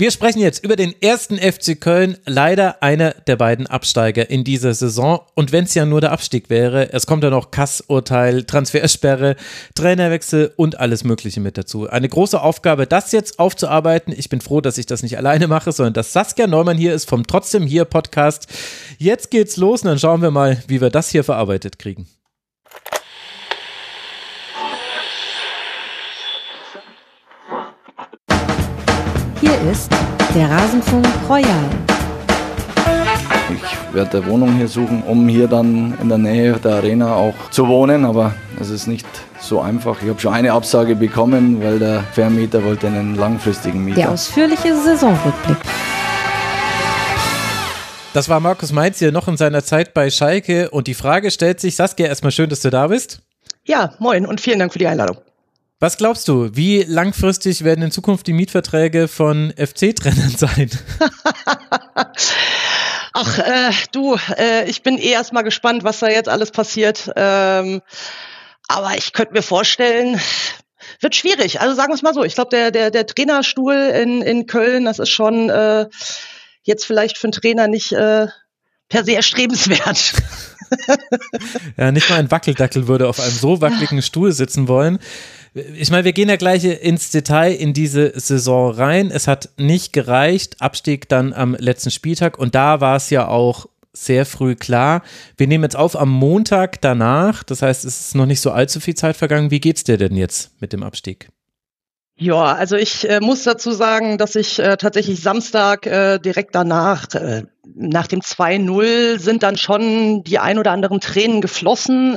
Wir sprechen jetzt über den ersten FC Köln, leider einer der beiden Absteiger in dieser Saison. Und wenn es ja nur der Abstieg wäre, es kommt ja noch Kass-Urteil, Transfersperre, Trainerwechsel und alles Mögliche mit dazu. Eine große Aufgabe, das jetzt aufzuarbeiten. Ich bin froh, dass ich das nicht alleine mache, sondern dass Saskia Neumann hier ist vom Trotzdem hier Podcast. Jetzt geht's los und dann schauen wir mal, wie wir das hier verarbeitet kriegen. Hier ist der Rasenfunk Royal. Ich werde eine Wohnung hier suchen, um hier dann in der Nähe der Arena auch zu wohnen, aber es ist nicht so einfach. Ich habe schon eine Absage bekommen, weil der Vermieter wollte einen langfristigen Mieter. Der ausführliche Saisonrückblick. Das war Markus Mainz hier noch in seiner Zeit bei Schalke und die Frage stellt sich, Saskia, erstmal schön, dass du da bist. Ja, moin und vielen Dank für die Einladung. Was glaubst du, wie langfristig werden in Zukunft die Mietverträge von FC-Trainern sein? Ach, ich bin erstmal gespannt, was da jetzt alles passiert. Aber ich könnte mir vorstellen, wird schwierig. Also sagen wir es mal so. Ich glaube, der Trainerstuhl in Köln, das ist schon jetzt vielleicht für einen Trainer nicht per se erstrebenswert. Ja, nicht mal ein Wackeldackel würde auf einem so wackeligen Stuhl sitzen wollen. Ich meine, wir gehen ja gleich ins Detail in diese Saison rein. Es hat nicht gereicht, Abstieg dann am letzten Spieltag und da war es ja auch sehr früh klar. Wir nehmen jetzt auf am Montag danach, das heißt, es ist noch nicht so allzu viel Zeit vergangen. Wie geht's dir denn jetzt mit dem Abstieg? Ja, also ich muss dazu sagen, dass ich tatsächlich Samstag direkt danach, nach dem 2-0 sind dann schon die ein oder anderen Tränen geflossen.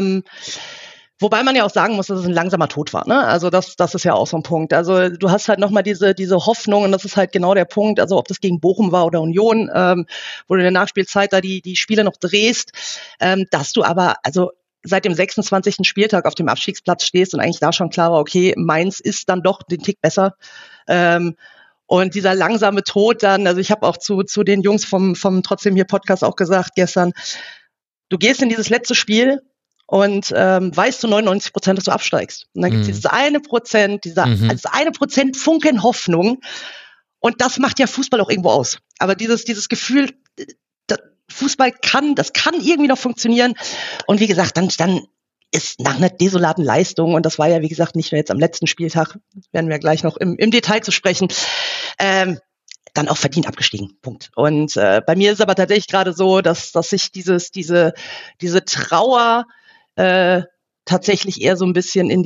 Wobei man ja auch sagen muss, dass es ein langsamer Tod war, ne? Also das ist ja auch so ein Punkt. Also du hast halt nochmal diese Hoffnung und das ist halt genau der Punkt, also ob das gegen Bochum war oder Union, wo du in der Nachspielzeit da die Spiele noch drehst, dass du aber, also seit dem 26. Spieltag auf dem Abstiegsplatz stehst und eigentlich da schon klar war, okay, Mainz ist dann doch den Tick besser. Und dieser langsame Tod dann, also ich habe auch zu den Jungs vom Trotzdem hier Podcast auch gesagt gestern, du gehst in dieses letzte Spiel und weißt zu 99%, dass du absteigst. Und dann gibt es dieses 1%, also 1% Funken Hoffnung. Und das macht ja Fußball auch irgendwo aus. Aber dieses Gefühl, Fußball kann irgendwie noch funktionieren. Und wie gesagt, dann ist nach einer desolaten Leistung, und das war ja, wie gesagt, nicht nur jetzt am letzten Spieltag, werden wir gleich noch im Detail zu sprechen, dann auch verdient abgestiegen. Punkt. Und bei mir ist aber tatsächlich gerade so, dass sich diese Trauer tatsächlich eher so ein bisschen in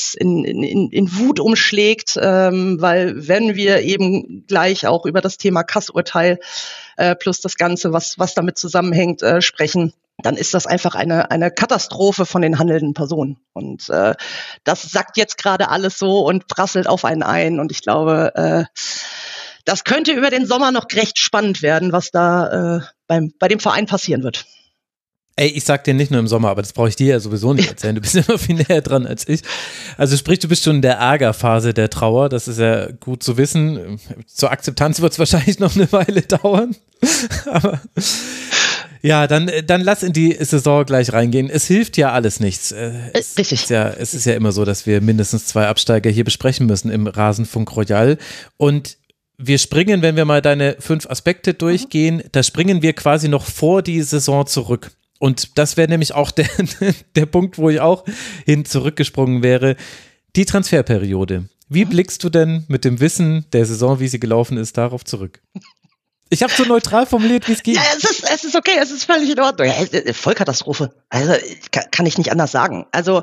Wut umschlägt, weil wenn wir eben gleich auch über das Thema Kass-Urteil plus das Ganze, was damit zusammenhängt, sprechen, dann ist das einfach eine Katastrophe von den handelnden Personen. Und das sackt jetzt gerade alles so und prasselt auf einen ein. Und ich glaube, das könnte über den Sommer noch recht spannend werden, was da bei dem Verein passieren wird. Ey, ich sag dir nicht nur im Sommer, aber das brauche ich dir ja sowieso nicht erzählen. Du bist immer viel näher dran als ich. Also sprich, du bist schon in der Ärgerphase der Trauer. Das ist ja gut zu wissen. Zur Akzeptanz wird es wahrscheinlich noch eine Weile dauern. Aber ja, dann lass in die Saison gleich reingehen. Es hilft ja alles nichts. Richtig. Es ist ja immer so, dass wir mindestens 2 Absteiger hier besprechen müssen im Rasenfunk Royal. Und wir springen, wenn wir mal deine 5 Aspekte durchgehen, da springen wir quasi noch vor die Saison zurück. Und das wäre nämlich auch der Punkt, wo ich auch hin zurückgesprungen wäre. Die Transferperiode. Wie blickst du denn mit dem Wissen der Saison, wie sie gelaufen ist, darauf zurück? Ich habe so neutral formuliert, wie es geht. Ja, es ist okay, es ist völlig in Ordnung. Ja, Vollkatastrophe. Also kann ich nicht anders sagen. Also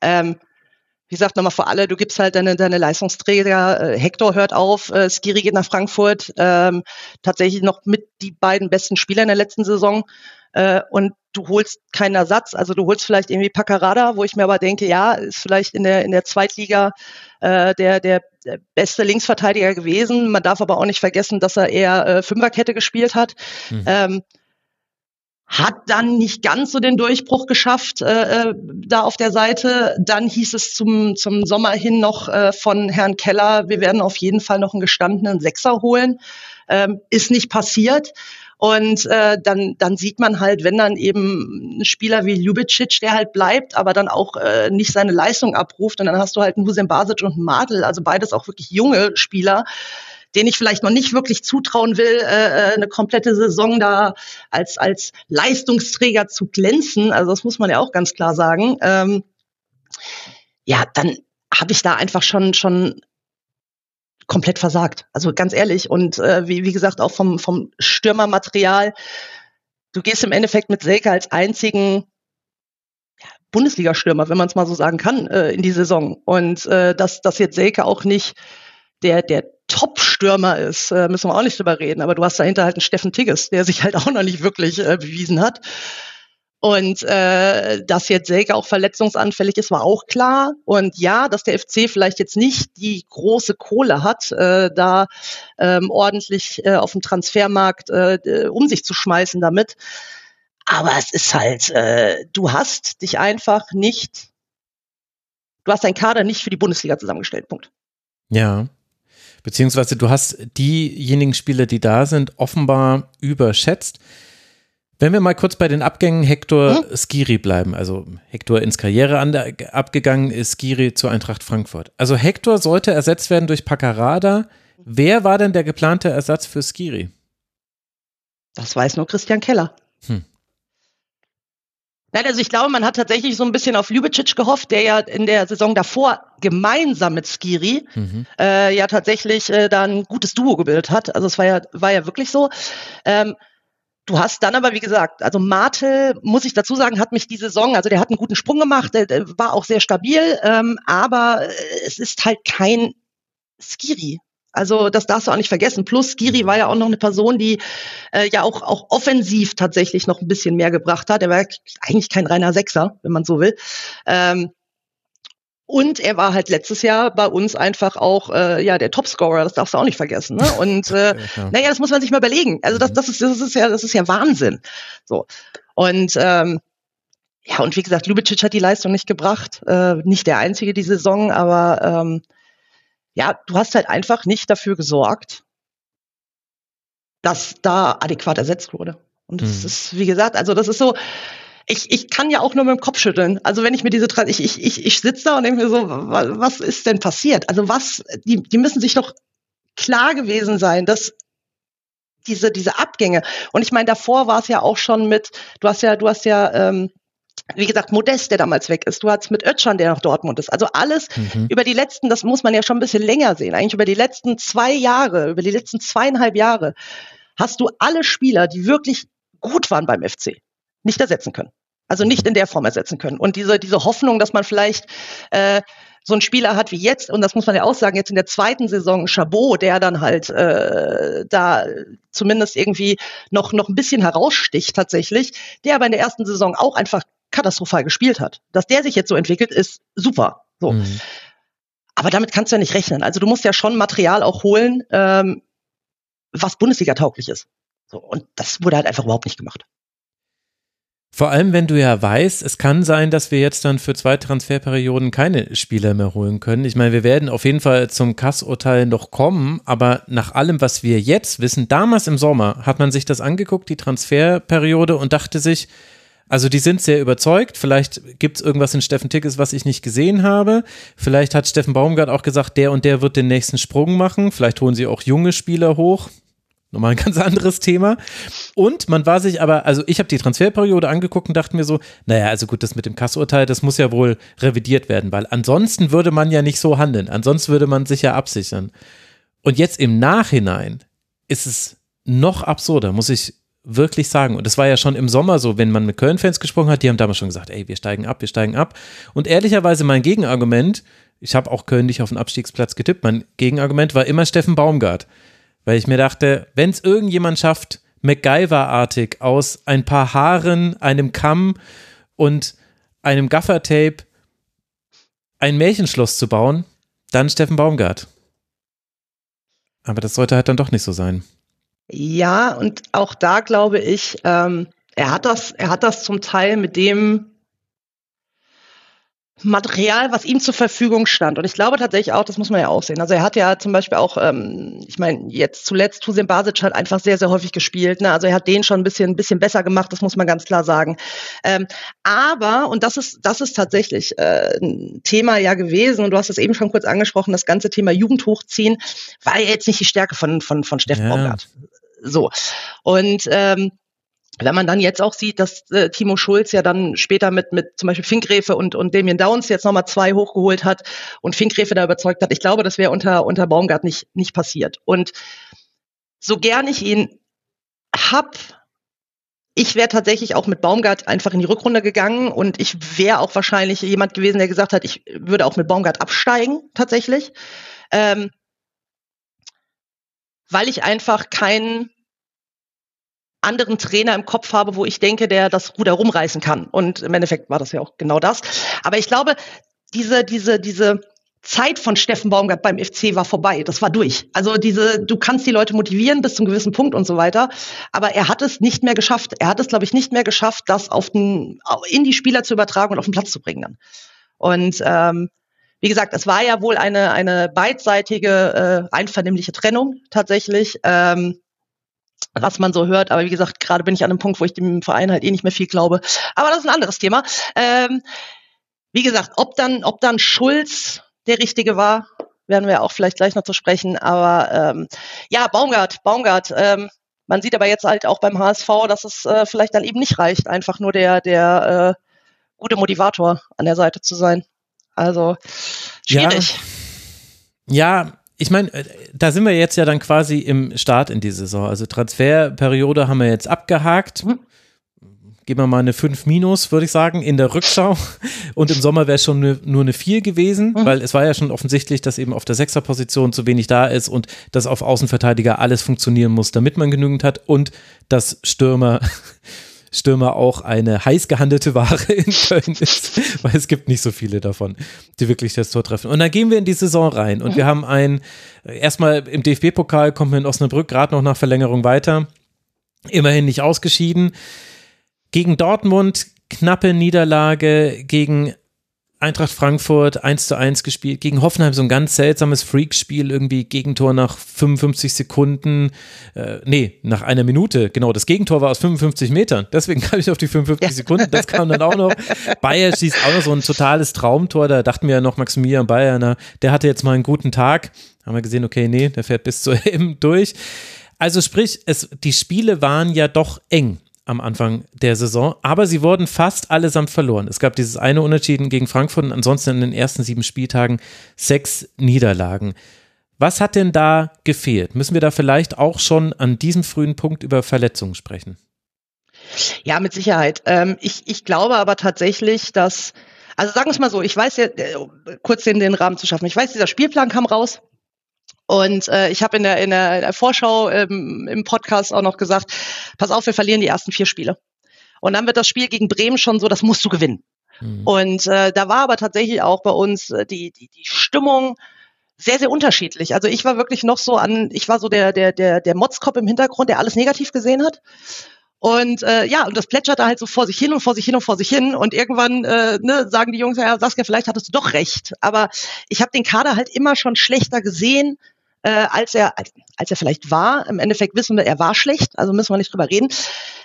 wie gesagt, nochmal für alle, du gibst halt deine Leistungsträger, Hector hört auf, Skiri geht nach Frankfurt, tatsächlich noch mit die beiden besten Spieler in der letzten Saison, und du holst keinen Ersatz, also du holst vielleicht irgendwie Paccarada, wo ich mir aber denke, ja, ist vielleicht in der Zweitliga der beste Linksverteidiger gewesen. Man darf aber auch nicht vergessen, dass er eher Fünferkette gespielt hat. Hat dann nicht ganz so den Durchbruch geschafft da auf der Seite. Dann hieß es zum Sommer hin noch von Herrn Keller, wir werden auf jeden Fall noch einen gestandenen Sechser holen. Ist nicht passiert. Und dann sieht man halt, wenn dann eben ein Spieler wie Ljubicic, der halt bleibt, aber dann auch nicht seine Leistung abruft, und dann hast du halt einen Husein Basic und einen Madl, also beides auch wirklich junge Spieler, den ich vielleicht noch nicht wirklich zutrauen will, eine komplette Saison da als Leistungsträger zu glänzen. Also das muss man ja auch ganz klar sagen. Ja, dann habe ich da einfach schon komplett versagt. Also ganz ehrlich. Und wie gesagt, auch vom Stürmermaterial. Du gehst im Endeffekt mit Selke als einzigen Bundesliga-Stürmer, wenn man es mal so sagen kann, in die Saison. Und dass jetzt Selke auch nicht der Top-Stürmer ist, müssen wir auch nicht drüber reden. Aber du hast dahinter halt einen Steffen Tigges, der sich halt auch noch nicht wirklich bewiesen hat. Und dass jetzt Selke auch verletzungsanfällig ist, war auch klar. Und ja, dass der FC vielleicht jetzt nicht die große Kohle hat, da ordentlich auf dem Transfermarkt um sich zu schmeißen damit. Aber es ist halt, du hast deinen Kader nicht für die Bundesliga zusammengestellt, Punkt. Ja, beziehungsweise du hast diejenigen Spieler, die da sind, offenbar überschätzt. Wenn wir mal kurz bei den Abgängen Hector Skiri bleiben, also Hector ins Karriereende abgegangen ist, Skiri zur Eintracht Frankfurt. Also Hector sollte ersetzt werden durch Paccarada. Wer war denn der geplante Ersatz für Skiri? Das weiß nur Christian Keller. Nein, also ich glaube, man hat tatsächlich so ein bisschen auf Ljubicic gehofft, der ja in der Saison davor gemeinsam mit Skiri ja tatsächlich da ein gutes Duo gebildet hat. Also es war ja wirklich so. Du hast dann aber, wie gesagt, also Martel, muss ich dazu sagen, hat mich die Saison, also der hat einen guten Sprung gemacht, der war auch sehr stabil, aber es ist halt kein Skiri. Also das darfst du auch nicht vergessen. Plus Skiri war ja auch noch eine Person, die ja auch offensiv tatsächlich noch ein bisschen mehr gebracht hat. Er war eigentlich kein reiner Sechser, wenn man so will. Und er war halt letztes Jahr bei uns einfach auch der Topscorer, das darfst du auch nicht vergessen. Ne? Und naja, das muss man sich mal überlegen. Also das ist ja Wahnsinn. So. Und ja, und wie gesagt, Ljubicic hat die Leistung nicht gebracht. Nicht der Einzige die Saison, aber ja, du hast halt einfach nicht dafür gesorgt, dass da adäquat ersetzt wurde. Und das ist, wie gesagt, also das ist so, ich kann ja auch nur mit dem Kopf schütteln. Also wenn ich mir ich sitze da und denke mir so, was ist denn passiert? Also die müssen sich doch klar gewesen sein, dass diese Abgänge, und ich meine, davor war es ja auch schon mit, du hast ja wie gesagt, Modest, der damals weg ist. Du hast mit Özcan, der nach Dortmund ist. Also alles über die letzten, das muss man ja schon ein bisschen länger sehen, eigentlich über die letzten 2 Jahre, über die letzten 2,5 Jahre, hast du alle Spieler, die wirklich gut waren beim FC, nicht ersetzen können. Also nicht in der Form ersetzen können. Und diese Hoffnung, dass man vielleicht so einen Spieler hat wie jetzt, und das muss man ja auch sagen, jetzt in der zweiten Saison Chabot, der dann halt da zumindest irgendwie noch ein bisschen heraussticht tatsächlich, der aber in der ersten Saison auch einfach katastrophal gespielt hat. Dass der sich jetzt so entwickelt, ist super. So. Aber damit kannst du ja nicht rechnen. Also du musst ja schon Material auch holen, was Bundesliga-tauglich ist. So. Und das wurde halt einfach überhaupt nicht gemacht. Vor allem, wenn du ja weißt, es kann sein, dass wir jetzt dann für 2 Transferperioden keine Spieler mehr holen können. Ich meine, wir werden auf jeden Fall zum Kass-Urteil noch kommen, aber nach allem, was wir jetzt wissen, damals im Sommer hat man sich das angeguckt, die Transferperiode, und dachte sich, also die sind sehr überzeugt, vielleicht gibt es irgendwas in Steffen Tigges, was ich nicht gesehen habe, vielleicht hat Steffen Baumgart auch gesagt, der und der wird den nächsten Sprung machen, vielleicht holen sie auch junge Spieler hoch, nochmal ein ganz anderes Thema. Und man war sich aber, also ich habe die Transferperiode angeguckt und dachte mir so, naja, also gut, das mit dem Kassurteil, das muss ja wohl revidiert werden, weil ansonsten würde man ja nicht so handeln, ansonsten würde man sich ja absichern. Und jetzt im Nachhinein ist es noch absurder, muss ich wirklich sagen. Und das war ja schon im Sommer so, wenn man mit Köln-Fans gesprochen hat, die haben damals schon gesagt, ey, wir steigen ab. Und ehrlicherweise mein Gegenargument, ich habe auch Köln nicht auf den Abstiegsplatz getippt, mein Gegenargument war immer Steffen Baumgart. Weil ich mir dachte, wenn es irgendjemand schafft, MacGyver-artig aus ein paar Haaren, einem Kamm und einem Gaffertape ein Märchenschloss zu bauen, dann Steffen Baumgart. Aber das sollte halt dann doch nicht so sein. Ja, und auch da glaube ich, er hat das zum Teil mit dem Material, was ihm zur Verfügung stand. Und ich glaube tatsächlich auch, das muss man ja auch sehen. Also er hat ja zum Beispiel auch, ich meine, jetzt zuletzt Dusan Basic hat einfach sehr, sehr häufig gespielt. Ne? Also er hat den schon ein bisschen besser gemacht, das muss man ganz klar sagen. Aber, und das ist tatsächlich ein Thema ja gewesen, und du hast es eben schon kurz angesprochen, das ganze Thema Jugend hochziehen, war ja jetzt nicht die Stärke von Steffen Baumgart. So. Und wenn man dann jetzt auch sieht, dass Timo Schulz ja dann später mit zum Beispiel Finkgräfe und Damien Downs jetzt nochmal 2 hochgeholt hat und Finkgräfe da überzeugt hat, ich glaube, das wäre unter Baumgart nicht passiert. Und so gern ich ihn hab, ich wäre tatsächlich auch mit Baumgart einfach in die Rückrunde gegangen und ich wäre auch wahrscheinlich jemand gewesen, der gesagt hat, ich würde auch mit Baumgart absteigen, tatsächlich. Weil ich einfach keinen anderen Trainer im Kopf habe, wo ich denke, der das Ruder rumreißen kann. Und im Endeffekt war das ja auch genau das. Aber ich glaube, diese Zeit von Steffen Baumgart beim FC war vorbei. Das war durch. Also du kannst die Leute motivieren bis zum gewissen Punkt und so weiter. Aber er hat es nicht mehr geschafft. Er hat es, glaube ich, nicht mehr geschafft, das in die Spieler zu übertragen und auf den Platz zu bringen dann. Und wie gesagt, es war ja wohl eine beidseitige, einvernehmliche Trennung tatsächlich. Was man so hört, aber wie gesagt, gerade bin ich an einem Punkt, wo ich dem Verein halt nicht mehr viel glaube. Aber das ist ein anderes Thema. Wie gesagt, ob dann Schulz der Richtige war, werden wir auch vielleicht gleich noch zu sprechen. Aber ja, Baumgart. Man sieht aber jetzt halt auch beim HSV, dass es vielleicht dann eben nicht reicht, einfach nur der gute Motivator an der Seite zu sein. Also schwierig. Ja. Ich meine, da sind wir jetzt ja dann quasi im Start in die Saison. Also Transferperiode haben wir jetzt abgehakt. Geben wir mal eine 5-, würde ich sagen, in der Rückschau. Und im Sommer wäre es schon nur eine 4 gewesen, weil es war ja schon offensichtlich, dass eben auf der 6er-Position zu wenig da ist und dass auf Außenverteidiger alles funktionieren muss, damit man genügend hat und dass Stürmer auch eine heiß gehandelte Ware in Köln ist, weil es gibt nicht so viele davon, die wirklich das Tor treffen. Und dann gehen wir in die Saison rein und wir haben erstmal im DFB-Pokal kommt man in Osnabrück gerade noch nach Verlängerung weiter, immerhin nicht ausgeschieden. Gegen Dortmund knappe Niederlage, gegen Eintracht Frankfurt 1:1 gespielt, gegen Hoffenheim so ein ganz seltsames Freakspiel, irgendwie Gegentor nach 55 Sekunden, nach einer Minute, genau, das Gegentor war aus 55 Metern, deswegen kam ich auf die 55 Sekunden, das kam dann auch noch. Bayer schießt auch noch so ein totales Traumtor, da dachten wir ja noch, Maximilian Bayer, der hatte jetzt mal einen guten Tag, haben wir gesehen, okay, nee, der fährt bis zur EM durch. Also sprich, die Spiele waren ja doch eng am Anfang der Saison, aber sie wurden fast allesamt verloren. Es gab dieses eine Unentschieden gegen Frankfurt und ansonsten in den ersten 7 Spieltagen 6 Niederlagen. Was hat denn da gefehlt? Müssen wir da vielleicht auch schon an diesem frühen Punkt über Verletzungen sprechen? Ja, mit Sicherheit. Ich glaube aber tatsächlich, dass, also sagen wir es mal so, ich weiß ja, kurz den Rahmen zu schaffen, ich weiß, dieser Spielplan kam raus. Und ich habe in der Vorschau im Podcast auch noch gesagt, pass auf, wir verlieren die ersten 4 Spiele. Und dann wird das Spiel gegen Bremen schon so, das musst du gewinnen. Und da war aber tatsächlich auch bei uns die Stimmung sehr, sehr unterschiedlich. Also ich war wirklich noch so ich war so der Motzkopf im Hintergrund, der alles negativ gesehen hat. Und und das plätscherte halt so vor sich hin und vor sich hin und vor sich hin. Und irgendwann sagen die Jungs, ja, Saskia, vielleicht hattest du doch recht. Aber ich habe den Kader halt immer schon schlechter gesehen, als er vielleicht war. Im Endeffekt wissen wir, er war schlecht, also müssen wir nicht drüber reden.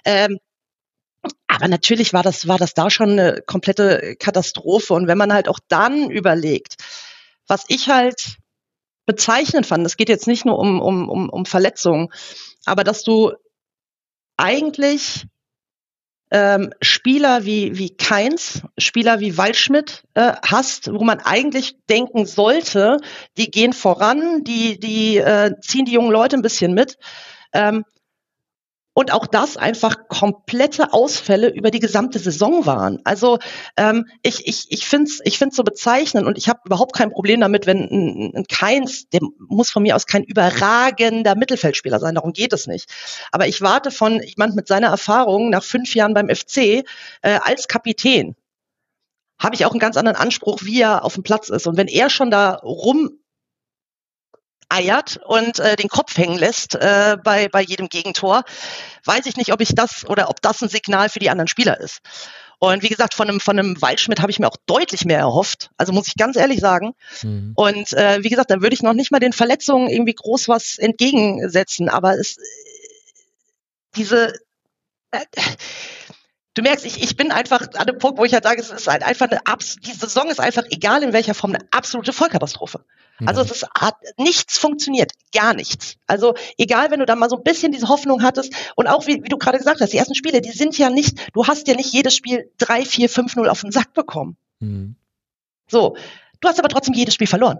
Aber natürlich war das da schon eine komplette Katastrophe. Und wenn man halt auch dann überlegt, was ich halt bezeichnend fand, es geht jetzt nicht nur um Verletzungen, aber dass du eigentlich Spieler wie Kainz, Spieler wie Waldschmidt hast, wo man eigentlich denken sollte, die gehen voran, die ziehen die jungen Leute ein bisschen mit. Und auch das einfach komplette Ausfälle über die gesamte Saison waren. Also ich find's so bezeichnend und ich habe überhaupt kein Problem damit, wenn ein Kainz, der muss von mir aus kein überragender Mittelfeldspieler sein, darum geht es nicht. Aber ich warte von jemand mit seiner Erfahrung nach 5 Jahren beim FC als Kapitän, habe ich auch einen ganz anderen Anspruch, wie er auf dem Platz ist. Und wenn er schon da eiert und den Kopf hängen lässt bei jedem Gegentor, weiß ich nicht, ob das ein Signal für die anderen Spieler ist. Und wie gesagt, von einem Waldschmidt habe ich mir auch deutlich mehr erhofft. Also muss ich ganz ehrlich sagen. Und wie gesagt, da würde ich noch nicht mal den Verletzungen irgendwie groß was entgegensetzen. Aber du merkst, ich bin einfach an dem Punkt, wo ich halt sage, es ist halt einfach die Saison ist einfach, egal in welcher Form, eine absolute Vollkatastrophe. Also hat nichts funktioniert, gar nichts. Also egal, wenn du da mal so ein bisschen diese Hoffnung hattest und auch wie du gerade gesagt hast, die ersten Spiele, die sind ja nicht, du hast ja nicht jedes Spiel 3-4, 5-0 auf den Sack bekommen. So, du hast aber trotzdem jedes Spiel verloren.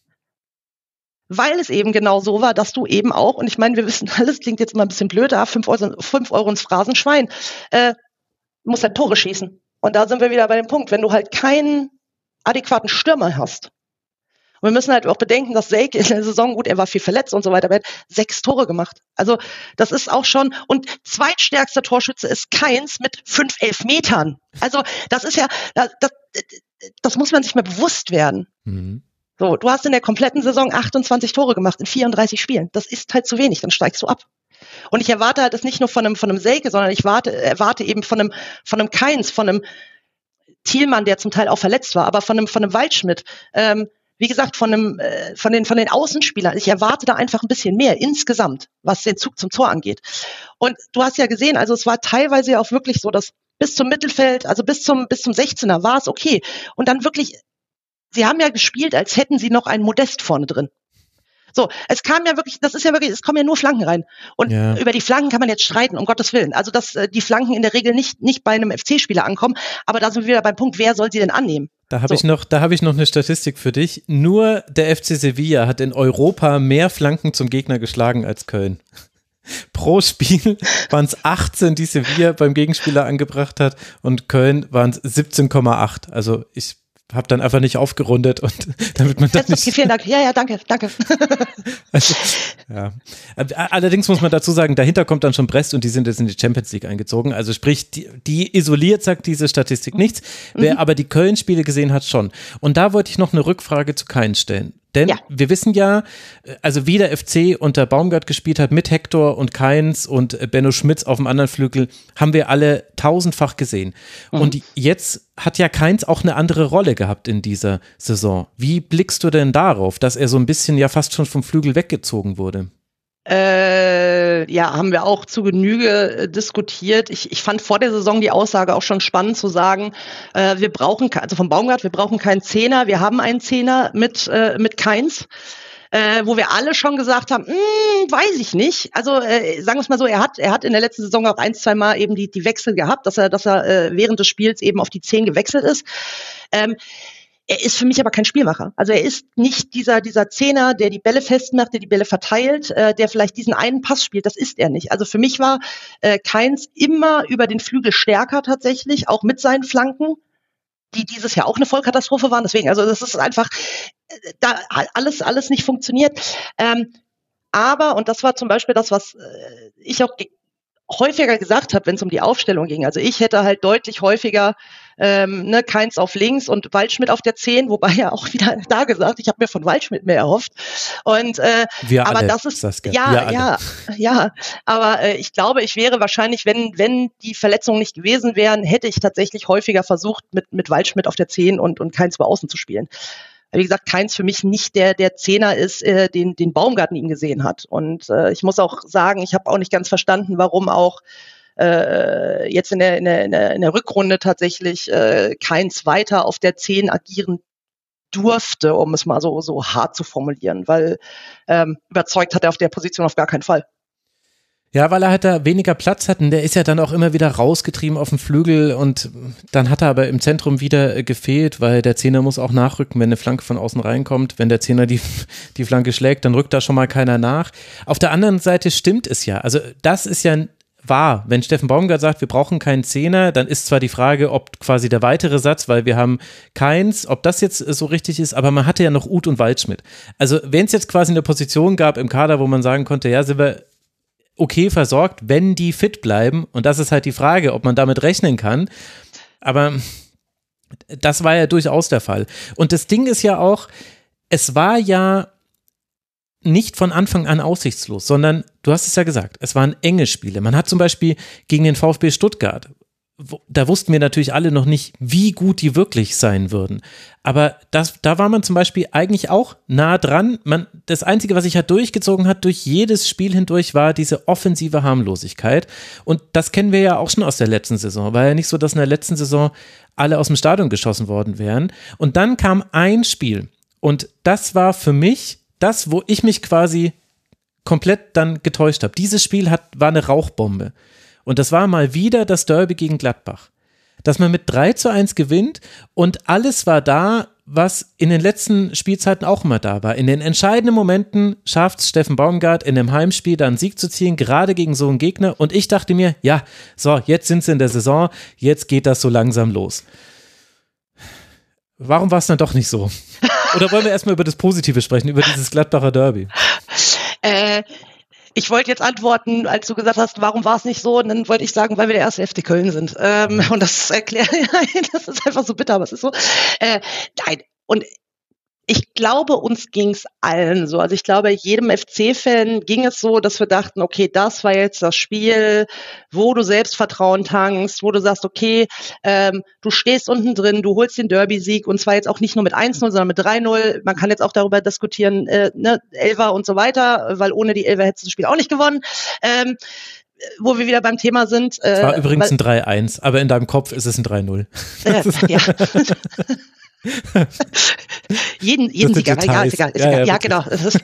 Weil es eben genau so war, dass du eben auch, und ich meine, wir wissen alles, klingt jetzt mal ein bisschen blöd, 5 Euro ins Phrasenschwein, musst halt Tore schießen. Und da sind wir wieder bei dem Punkt, wenn du halt keinen adäquaten Stürmer hast. Und wir müssen halt auch bedenken, dass Selke in der Saison, gut, er war viel verletzt und so weiter, aber er hat 6 Tore gemacht. Also das ist auch schon, und zweitstärkster Torschütze ist Kainz mit 5 Elfmetern. Also das ist ja, das muss man sich mal bewusst werden. So, du hast in der kompletten Saison 28 Tore gemacht in 34 Spielen. Das ist halt zu wenig, dann steigst du ab. Und ich erwarte halt das nicht nur von einem Selke, sondern ich erwarte eben von einem Kainz, von einem Thielmann, der zum Teil auch verletzt war, aber von einem Waldschmidt, wie gesagt, von den Außenspielern. Ich erwarte da einfach ein bisschen mehr insgesamt, was den Zug zum Tor angeht. Und du hast ja gesehen, also es war teilweise ja auch wirklich so, dass bis zum Mittelfeld, also bis zum 16er war es okay. Und dann wirklich, sie haben ja gespielt, als hätten sie noch einen Modest vorne drin. So, es kam ja wirklich, es kommen ja nur Flanken rein. Und über die Flanken kann man jetzt streiten, um Gottes Willen. Also, dass die Flanken in der Regel nicht bei einem FC-Spieler ankommen. Aber da sind wir wieder beim Punkt, wer soll sie denn annehmen? Da habe ich noch eine Statistik für dich. Nur der FC Sevilla hat in Europa mehr Flanken zum Gegner geschlagen als Köln. Pro Spiel waren es 18, die Sevilla beim Gegenspieler angebracht hat, und Köln waren es 17,8. Also ich habe dann einfach nicht aufgerundet, und damit man das nicht. Okay, vielen Dank. Ja, danke. Also, ja. Allerdings muss man dazu sagen, dahinter kommt dann schon Brest, und die sind jetzt in die Champions League eingezogen. Also sprich, die isoliert sagt diese Statistik nichts. Wer aber die Köln-Spiele gesehen hat, schon. Und da wollte ich noch eine Rückfrage zu Kainz stellen. Denn wir wissen ja, also wie der FC unter Baumgart gespielt hat, mit Hector und Kainz und Benno Schmitz auf dem anderen Flügel, haben wir alle tausendfach gesehen. Und jetzt hat ja Kainz auch eine andere Rolle gehabt in dieser Saison. Wie blickst du denn darauf, dass er so ein bisschen ja fast schon vom Flügel weggezogen wurde? Haben wir auch zu Genüge diskutiert. Ich fand vor der Saison die Aussage auch schon spannend zu sagen, wir brauchen keinen Zehner, wir haben einen Zehner mit Kainz. Wo wir alle schon gesagt haben, weiß ich nicht. Also sagen wir es mal so, er hat in der letzten Saison auch 1-2 Mal eben die Wechsel gehabt, dass er während des Spiels eben auf die 10 gewechselt ist. Er ist für mich aber kein Spielmacher. Also er ist nicht dieser Zehner, der die Bälle festmacht, der die Bälle verteilt, der vielleicht diesen einen Pass spielt. Das ist er nicht. Also für mich war Kainz immer über den Flügel stärker tatsächlich, auch mit seinen Flanken, die dieses Jahr auch eine Vollkatastrophe waren. Deswegen, also das ist einfach da alles nicht funktioniert. Aber, und das war zum Beispiel das, was ich auch häufiger gesagt habe, wenn es um die Aufstellung ging. Also ich hätte halt deutlich häufiger Kainz auf links und Waldschmidt auf der 10, wobei ja auch wieder da gesagt, ich habe mir von Waldschmidt mehr erhofft. Und wir aber alle, das ist Saskia, ja, aber ich glaube, ich wäre wahrscheinlich, wenn die Verletzungen nicht gewesen wären, hätte ich tatsächlich häufiger versucht, mit Waldschmidt auf der 10 und Kainz über außen zu spielen. Wie gesagt, Kainz für mich nicht der Zehner ist, den Baumgart in ihm gesehen hat. Und ich muss auch sagen, ich habe auch nicht ganz verstanden, warum auch jetzt in der Rückrunde tatsächlich Kainz weiter auf der 10 agieren durfte, um es mal so hart zu formulieren, weil überzeugt hat er auf der Position auf gar keinen Fall. Ja, weil er halt da weniger Platz hat, und der ist ja dann auch immer wieder rausgetrieben auf dem Flügel, und dann hat er aber im Zentrum wieder gefehlt, weil der Zehner muss auch nachrücken, wenn eine Flanke von außen reinkommt. Wenn der Zehner die Flanke schlägt, dann rückt da schon mal keiner nach. Auf der anderen Seite stimmt es ja, also das ist ja wahr. Wenn Steffen Baumgart sagt, wir brauchen keinen Zehner, dann ist zwar die Frage, ob quasi der weitere Satz, weil wir haben Kainz, ob das jetzt so richtig ist, aber man hatte ja noch Uth und Waldschmidt. Also wenn es jetzt quasi eine Position gab im Kader, wo man sagen konnte, ja, sind wir okay versorgt, wenn die fit bleiben, und das ist halt die Frage, ob man damit rechnen kann, aber das war ja durchaus der Fall. Und das Ding ist ja auch, es war ja nicht von Anfang an aussichtslos, sondern, du hast es ja gesagt, es waren enge Spiele. Man hat zum Beispiel gegen den VfB Stuttgart, da wussten wir natürlich alle noch nicht, wie gut die wirklich sein würden. Aber da war man zum Beispiel eigentlich auch nah dran. Das Einzige, was sich halt durchgezogen hat, durch jedes Spiel hindurch, war diese offensive Harmlosigkeit. Und das kennen wir ja auch schon aus der letzten Saison. War ja nicht so, dass in der letzten Saison alle aus dem Stadion geschossen worden wären. Und dann kam ein Spiel. Und das war für mich das, wo ich mich quasi komplett dann getäuscht habe. Dieses Spiel war eine Rauchbombe. Und das war mal wieder das Derby gegen Gladbach. Dass man mit 3:1 gewinnt und alles war da, was in den letzten Spielzeiten auch immer da war. In den entscheidenden Momenten schafft es Steffen Baumgart in einem Heimspiel da einen Sieg zu ziehen, gerade gegen so einen Gegner. Und ich dachte mir, ja, so, jetzt sind sie in der Saison, jetzt geht das so langsam los. Warum war es dann doch nicht so? Oder wollen wir erstmal über das Positive sprechen, über dieses Gladbacher Derby? Ich wollte jetzt antworten, als du gesagt hast, warum war es nicht so? Und dann wollte ich sagen, weil wir der erste FC Köln sind. Und das erklärt, das ist einfach so bitter, aber es ist so. Nein. Und ich glaube, uns ging es allen so. Also ich glaube, jedem FC-Fan ging es so, dass wir dachten, okay, das war jetzt das Spiel, wo du Selbstvertrauen tankst, wo du sagst, okay, du stehst unten drin, du holst den Derby-Sieg und zwar jetzt auch nicht nur mit 1-0, sondern mit 3-0. Man kann jetzt auch darüber diskutieren, Elfer und so weiter, weil ohne die Elfer hättest du das Spiel auch nicht gewonnen. Wo wir wieder beim Thema sind. Es war übrigens ein 3-1, aber in deinem Kopf ist es ein 3-0. Ja. jeden Sieger, ist egal. Ja, genau.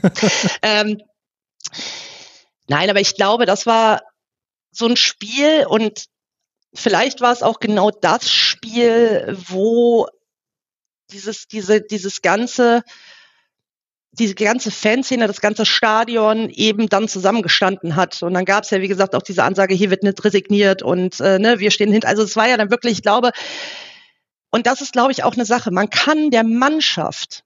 Nein, aber ich glaube, das war so ein Spiel und vielleicht war es auch genau das Spiel, wo diese ganze Fanszene, das ganze Stadion eben dann zusammengestanden hat. Und dann gab es ja, wie gesagt, auch diese Ansage, hier wird nicht resigniert und wir stehen hinter. Also es war ja dann wirklich, ich glaube, und das ist, glaube ich, auch eine Sache. Man kann der Mannschaft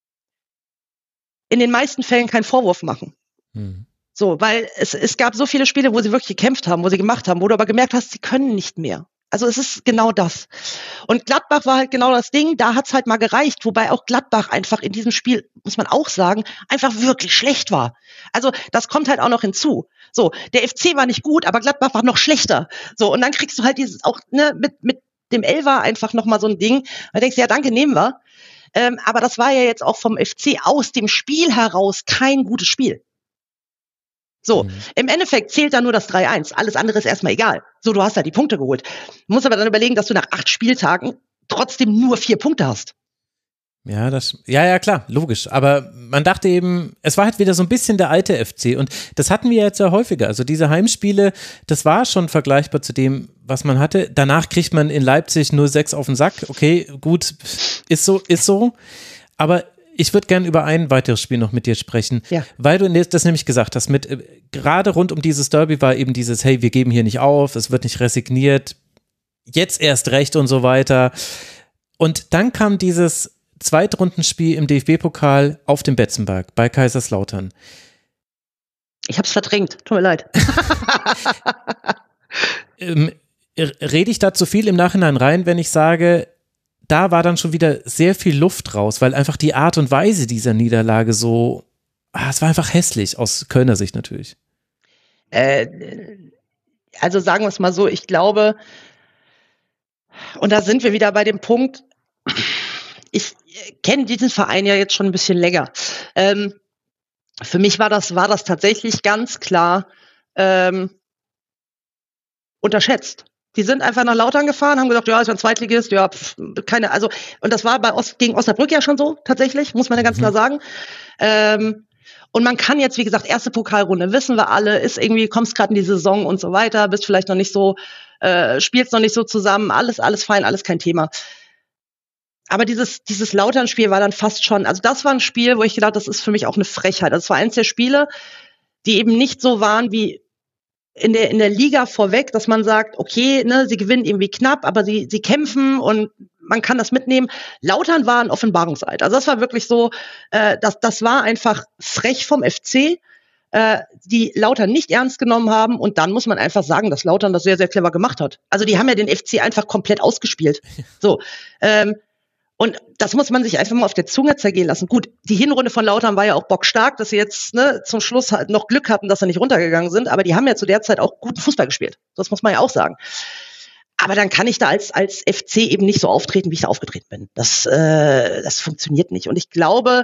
in den meisten Fällen keinen Vorwurf machen. So, weil es gab so viele Spiele, wo sie wirklich gekämpft haben, wo sie gemacht haben, wo du aber gemerkt hast, sie können nicht mehr. Also es ist genau das. Und Gladbach war halt genau das Ding, da hat's halt mal gereicht, wobei auch Gladbach einfach in diesem Spiel, muss man auch sagen, einfach wirklich schlecht war. Also das kommt halt auch noch hinzu. So, der FC war nicht gut, aber Gladbach war noch schlechter. So, und dann kriegst du halt dieses auch mit dem Elfer einfach nochmal so ein Ding. Da denkst du, ja danke, nehmen wir. Aber das war ja jetzt auch vom FC aus dem Spiel heraus kein gutes Spiel. So, im Endeffekt zählt da nur das 3-1. Alles andere ist erstmal egal. So, du hast halt die Punkte geholt. Du musst aber dann überlegen, dass du nach 8 Spieltagen trotzdem nur 4 Punkte hast. Ja, klar, logisch. Aber man dachte eben, es war halt wieder so ein bisschen der alte FC und das hatten wir jetzt ja häufiger. Also diese Heimspiele, das war schon vergleichbar zu dem, was man hatte. Danach kriegt man in Leipzig 0-6 auf den Sack. Okay, gut, ist so. Aber ich würde gerne über ein weiteres Spiel noch mit dir sprechen, weil du das nämlich gesagt hast, gerade rund um dieses Derby war eben dieses, hey, wir geben hier nicht auf, es wird nicht resigniert, jetzt erst recht und so weiter. Und dann kam dieses Zweitrundenspiel im DFB-Pokal auf dem Betzenberg bei Kaiserslautern. Ich hab's verdrängt, tut mir leid. Rede ich da zu viel im Nachhinein rein, wenn ich sage, da war dann schon wieder sehr viel Luft raus, weil einfach die Art und Weise dieser Niederlage so, es war einfach hässlich, aus Kölner Sicht natürlich. Also sagen wir es mal so, ich glaube, und da sind wir wieder bei dem Punkt, ich kenne diesen Verein ja jetzt schon ein bisschen länger. Für mich war das tatsächlich ganz klar unterschätzt. Die sind einfach nach Lautern gefahren, haben gesagt, ja, ist ein Zweitligist, ja, keine, also, und das war gegen Osnabrück ja schon so, tatsächlich, muss man ja ganz klar sagen. Und man kann jetzt, wie gesagt, erste Pokalrunde, wissen wir alle, ist irgendwie, kommst gerade in die Saison und so weiter, bist vielleicht noch nicht so, spielst noch nicht so zusammen, alles fein, alles kein Thema. Aber dieses Lautern-Spiel war dann fast schon, also das war ein Spiel, wo ich gedacht, das ist für mich auch eine Frechheit. Also es war eins der Spiele, die eben nicht so waren wie in der Liga vorweg, dass man sagt, okay, ne, sie gewinnen irgendwie knapp, aber sie kämpfen und man kann das mitnehmen. Lautern war ein Offenbarungseid. Also das war wirklich so, das war einfach frech vom FC, die Lautern nicht ernst genommen haben und dann muss man einfach sagen, dass Lautern das sehr, sehr clever gemacht hat. Also die haben ja den FC einfach komplett ausgespielt. So, und das muss man sich einfach mal auf der Zunge zergehen lassen. Gut, die Hinrunde von Lautern war ja auch bockstark, dass sie jetzt zum Schluss halt noch Glück hatten, dass sie nicht runtergegangen sind. Aber die haben ja zu der Zeit auch guten Fußball gespielt. Das muss man ja auch sagen. Aber dann kann ich da als FC eben nicht so auftreten, wie ich da aufgetreten bin. Das funktioniert nicht. Und ich glaube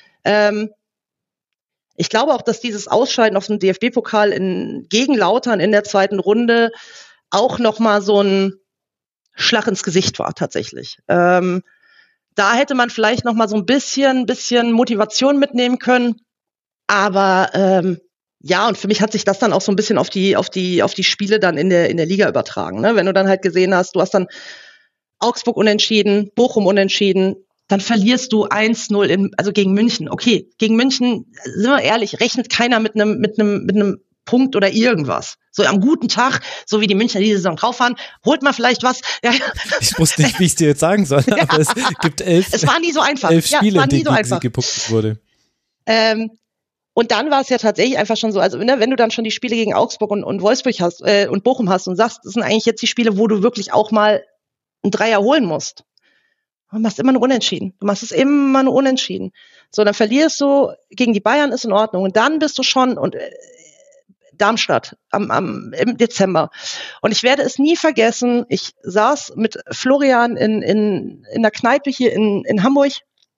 auch, dass dieses Ausscheiden aus dem DFB-Pokal gegen Lautern in der zweiten Runde auch nochmal so ein Schlag ins Gesicht war, tatsächlich. Da hätte man vielleicht nochmal so ein bisschen Motivation mitnehmen können. Aber ja, und für mich hat sich das dann auch so ein bisschen auf die Spiele dann in der Liga übertragen. Ne? Wenn du dann halt gesehen hast, du hast dann Augsburg unentschieden, Bochum unentschieden, dann verlierst du 1-0 also gegen München. Okay, gegen München, sind wir ehrlich, rechnet keiner mit einem Punkt oder irgendwas. So am guten Tag, so wie die Münchner diese Saison drauf waren, holt man vielleicht was. Ja. Ich wusste nicht, wie ich es dir jetzt sagen soll, aber es gibt 11 Spiele, in denen sie gepunktet wurde. Und dann war es ja tatsächlich einfach schon so, also wenn du dann schon die Spiele gegen Augsburg und Wolfsburg hast und Bochum hast und sagst, das sind eigentlich jetzt die Spiele, wo du wirklich auch mal einen Dreier holen musst. Du machst immer nur Unentschieden. So, dann verlierst du gegen die Bayern, ist in Ordnung. Und dann bist du schon Darmstadt im Dezember. Und ich werde es nie vergessen, ich saß mit Florian in der Kneipe hier in Hamburg.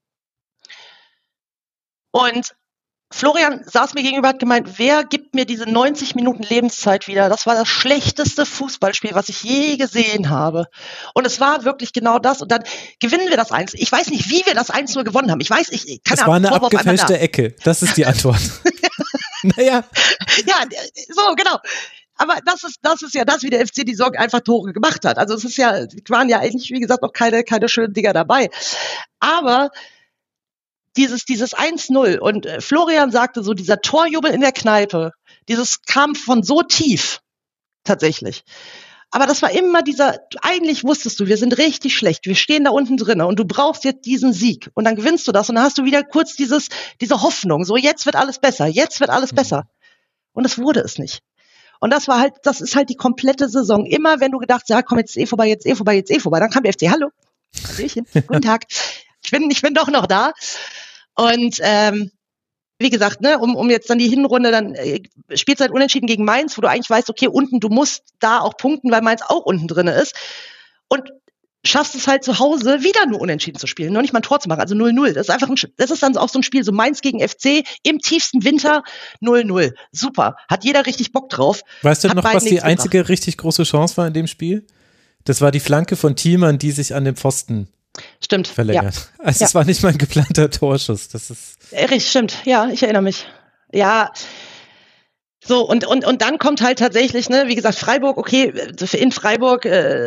Und Florian saß mir gegenüber, hat gemeint, wer gibt mir diese 90 Minuten Lebenszeit wieder? Das war das schlechteste Fußballspiel, was ich je gesehen habe. Und es war wirklich genau das. Und dann gewinnen wir das 1. Ich weiß nicht, wie wir das 1-0 gewonnen haben. Ich weiß, es war eine abgefälschte Ecke. Das ist die Antwort. Naja. Ja, so, genau. Aber das ist ja das, wie der FC die Saison einfach Tore gemacht hat. Also es waren ja eigentlich, wie gesagt, noch keine schönen Dinger dabei. Aber dieses 1-0 und Florian sagte so, dieser Torjubel in der Kneipe, dieses kam von so tief, tatsächlich. Aber das war immer eigentlich wusstest du, wir sind richtig schlecht, wir stehen da unten drin und du brauchst jetzt diesen Sieg und dann gewinnst du das und dann hast du wieder kurz diese Hoffnung, so jetzt wird alles besser. Und es wurde es nicht. Und das ist halt die komplette Saison. Immer wenn du gedacht hast, ja komm, jetzt ist vorbei, dann kam der FC, hallo, Hallöchen, guten Tag, ich bin doch noch da. Und wie gesagt, ne, um jetzt dann die Hinrunde, dann spielst du halt unentschieden gegen Mainz, wo du eigentlich weißt, okay, unten, du musst da auch punkten, weil Mainz auch unten drin ist. Und schaffst es halt zu Hause wieder nur unentschieden zu spielen, noch nicht mal ein Tor zu machen, also 0-0. Das ist dann auch so ein Spiel, so Mainz gegen FC im tiefsten Winter 0-0. Super, hat jeder richtig Bock drauf. Weißt du noch, was die einzige richtig große Chance war in dem Spiel? Das war die Flanke von Thielmann, die sich an den Pfosten verlängert. Ja. Also es war nicht mal ein geplanter Torschuss. Das ist richtig, stimmt. Ja, ich erinnere mich. Ja. So, und dann kommt halt tatsächlich, ne, wie gesagt, Freiburg, okay, in Freiburg,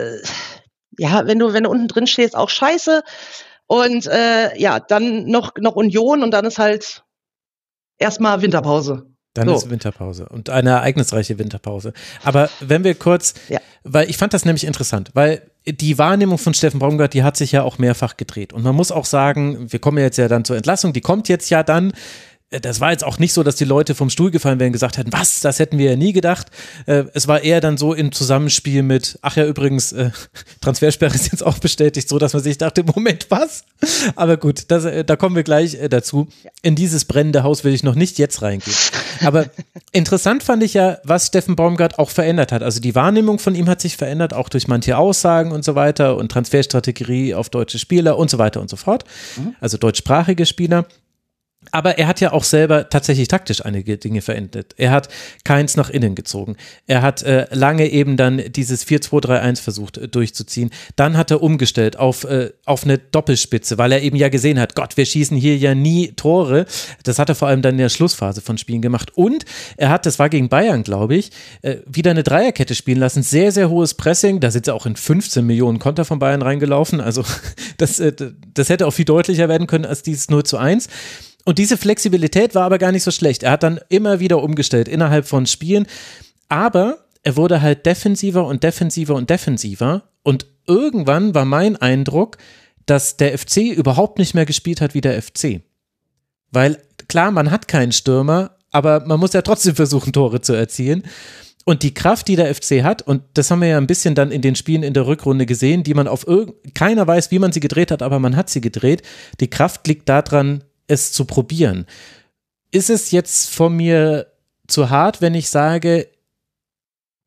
ja, wenn du unten drin stehst, auch scheiße. Und dann noch Union und dann ist halt erstmal Winterpause. Dann ist Winterpause und eine ereignisreiche Winterpause. Aber wenn wir kurz, weil ich fand das nämlich interessant, weil die Wahrnehmung von Steffen Baumgart, die hat sich ja auch mehrfach gedreht. Und man muss auch sagen, wir kommen jetzt ja dann zur Entlassung, die kommt jetzt ja dann. Das war jetzt auch nicht so, dass die Leute vom Stuhl gefallen wären und gesagt hätten, was, das hätten wir ja nie gedacht. Es war eher dann so im Zusammenspiel mit, ach ja, übrigens, Transfersperre ist jetzt auch bestätigt, so dass man sich dachte, Moment, was? Aber gut, da kommen wir gleich dazu. In dieses brennende Haus will ich noch nicht jetzt reingehen. Aber interessant fand ich ja, was Steffen Baumgart auch verändert hat. Also die Wahrnehmung von ihm hat sich verändert, auch durch manche Aussagen und so weiter und Transferstrategie auf deutsche Spieler und so weiter und so fort. Also deutschsprachige Spieler. Aber er hat ja auch selber tatsächlich taktisch einige Dinge verändert. Er hat Keins nach innen gezogen. Er hat lange eben dann dieses 4-2-3-1 versucht durchzuziehen. Dann hat er umgestellt auf eine Doppelspitze, weil er eben ja gesehen hat, Gott, wir schießen hier ja nie Tore. Das hat er vor allem dann in der Schlussphase von Spielen gemacht. Und er hat, das war gegen Bayern, glaube ich, wieder eine Dreierkette spielen lassen. Sehr, sehr hohes Pressing. Da sind sie auch in 15 Millionen Konter von Bayern reingelaufen. Also das hätte auch viel deutlicher werden können als dieses 0-1. Und diese Flexibilität war aber gar nicht so schlecht. Er hat dann immer wieder umgestellt innerhalb von Spielen, aber er wurde halt defensiver und defensiver und defensiver und irgendwann war mein Eindruck, dass der FC überhaupt nicht mehr gespielt hat wie der FC. Weil klar, man hat keinen Stürmer, aber man muss ja trotzdem versuchen, Tore zu erzielen. Und die Kraft, die der FC hat, und das haben wir ja ein bisschen dann in den Spielen in der Rückrunde gesehen, die man keiner weiß, wie man sie gedreht hat, aber man hat sie gedreht. Die Kraft liegt daran, es zu probieren. Ist es jetzt von mir zu hart, wenn ich sage,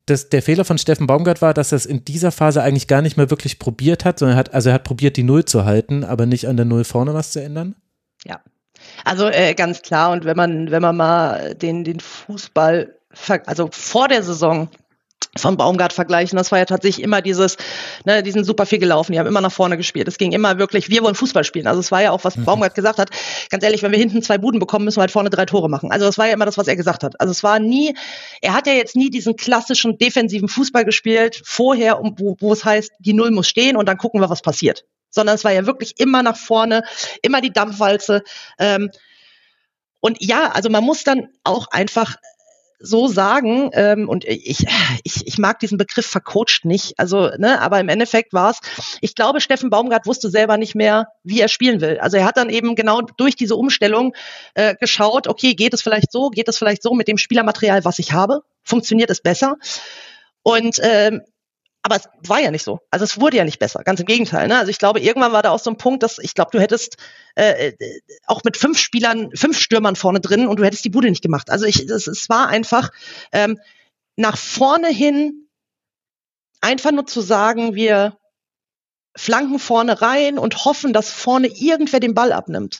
der Fehler von Steffen Baumgart war, dass er es in dieser Phase eigentlich gar nicht mehr wirklich probiert hat, sondern er hat probiert, die Null zu halten, aber nicht an der Null vorne was zu ändern? Ja, also ganz klar. Und wenn man mal den Fußball, also vor der Saison von Baumgart vergleichen, das war ja tatsächlich immer die sind super viel gelaufen, die haben immer nach vorne gespielt. Es ging immer wirklich, wir wollen Fußball spielen. Also es war ja auch, was Baumgart gesagt hat, ganz ehrlich, wenn wir hinten 2 Buden bekommen, müssen wir halt vorne 3 Tore machen. Also das war ja immer das, was er gesagt hat. Also es war nie, er hat ja jetzt nie diesen klassischen defensiven Fußball gespielt, vorher, wo es heißt, die Null muss stehen und dann gucken wir, was passiert. Sondern es war ja wirklich immer nach vorne, immer die Dampfwalze. Und ja, also man muss dann auch einfach so sagen, und ich mag diesen Begriff vercoacht nicht, also, aber im Endeffekt war es, ich glaube, Steffen Baumgart wusste selber nicht mehr, wie er spielen will. Also er hat dann eben genau durch diese Umstellung geschaut, okay, geht es vielleicht so mit dem Spielermaterial, was ich habe, funktioniert es besser? Und aber es war ja nicht so. Also es wurde ja nicht besser. Ganz im Gegenteil. Ne? Also ich glaube, irgendwann war da auch so ein Punkt, dass ich glaube, du hättest auch mit 5 Stürmern vorne drin und du hättest die Bude nicht gemacht. Also es war einfach nach vorne hin einfach nur zu sagen, wir flanken vorne rein und hoffen, dass vorne irgendwer den Ball abnimmt.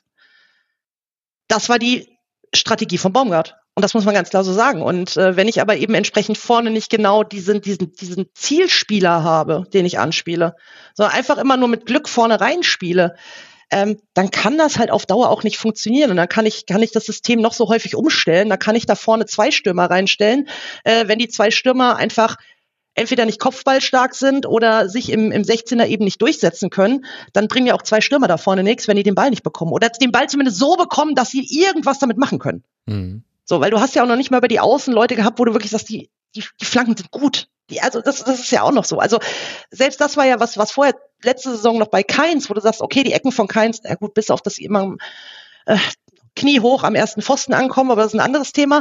Das war die Strategie von Baumgart. Und das muss man ganz klar so sagen. Und wenn ich aber eben entsprechend vorne nicht genau diesen Zielspieler habe, den ich anspiele, sondern einfach immer nur mit Glück vorne reinspiele, dann kann das halt auf Dauer auch nicht funktionieren. Und dann kann ich das System noch so häufig umstellen. Dann kann ich da vorne 2 Stürmer reinstellen. Wenn die 2 Stürmer einfach entweder nicht kopfballstark sind oder sich im 16er eben nicht durchsetzen können, dann bringen ja auch 2 Stürmer da vorne nichts, wenn die den Ball nicht bekommen. Oder den Ball zumindest so bekommen, dass sie irgendwas damit machen können. Mhm. So, weil du hast ja auch noch nicht mal über die Außenleute gehabt, wo du wirklich sagst, die Flanken sind gut. Also das ist ja auch noch so. Also selbst das war ja was vorher letzte Saison noch bei Kainz, wo du sagst, okay, die Ecken von Kainz, gut, bis auf das immer Knie hoch am ersten Pfosten ankommen, aber das ist ein anderes Thema.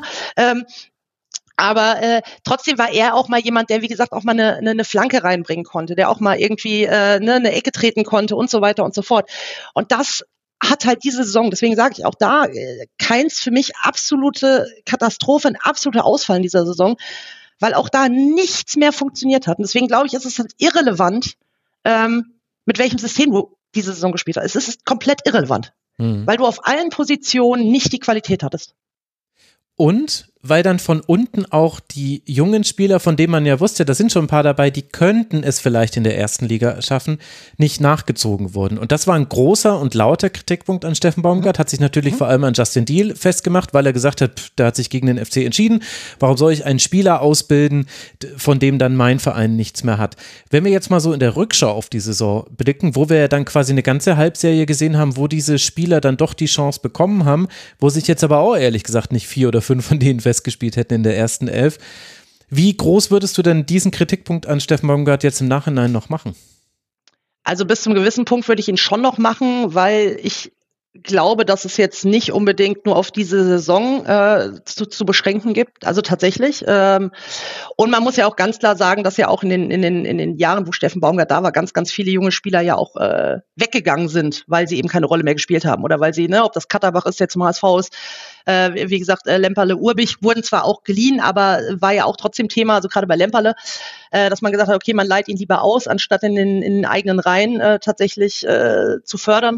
Aber trotzdem war er auch mal jemand, der, wie gesagt, auch mal eine Flanke reinbringen konnte, der auch mal irgendwie eine Ecke treten konnte und so weiter und so fort. Und das hat halt diese Saison, deswegen sage ich auch da, Kainz für mich absolute Katastrophe, ein absoluter Ausfall in dieser Saison, weil auch da nichts mehr funktioniert hat. Und deswegen glaube ich, ist es halt irrelevant, mit welchem System du diese Saison gespielt hast. Es ist komplett irrelevant, weil du auf allen Positionen nicht die Qualität hattest. Und weil dann von unten auch die jungen Spieler, von denen man ja wusste, da sind schon ein paar dabei, die könnten es vielleicht in der ersten Liga schaffen, nicht nachgezogen wurden. Und das war ein großer und lauter Kritikpunkt an Steffen Baumgart, hat sich natürlich vor allem an Justin Deal festgemacht, weil er gesagt hat, der hat sich gegen den FC entschieden. Warum soll ich einen Spieler ausbilden, von dem dann mein Verein nichts mehr hat? Wenn wir jetzt mal so in der Rückschau auf die Saison blicken, wo wir ja dann quasi eine ganze Halbserie gesehen haben, wo diese Spieler dann doch die Chance bekommen haben, wo sich jetzt aber auch ehrlich gesagt nicht 4 oder 5 von denen festgespielt hätten in der ersten 11. Wie groß würdest du denn diesen Kritikpunkt an Steffen Baumgart jetzt im Nachhinein noch machen? Also bis zum gewissen Punkt würde ich ihn schon noch machen, weil ich glaube, dass es jetzt nicht unbedingt nur auf diese Saison zu beschränken gibt. Also tatsächlich. Und man muss ja auch ganz klar sagen, dass ja auch in den Jahren, wo Steffen Baumgart da war, ganz, ganz viele junge Spieler ja auch weggegangen sind, weil sie eben keine Rolle mehr gespielt haben. Oder weil sie, ob das Katterbach ist, jetzt zum HSV ist, wie gesagt, Lemperle, Urbich wurden zwar auch geliehen, aber war ja auch trotzdem Thema, also gerade bei Lemperle, dass man gesagt hat, okay, man leiht ihn lieber aus, anstatt in den eigenen Reihen tatsächlich zu fördern.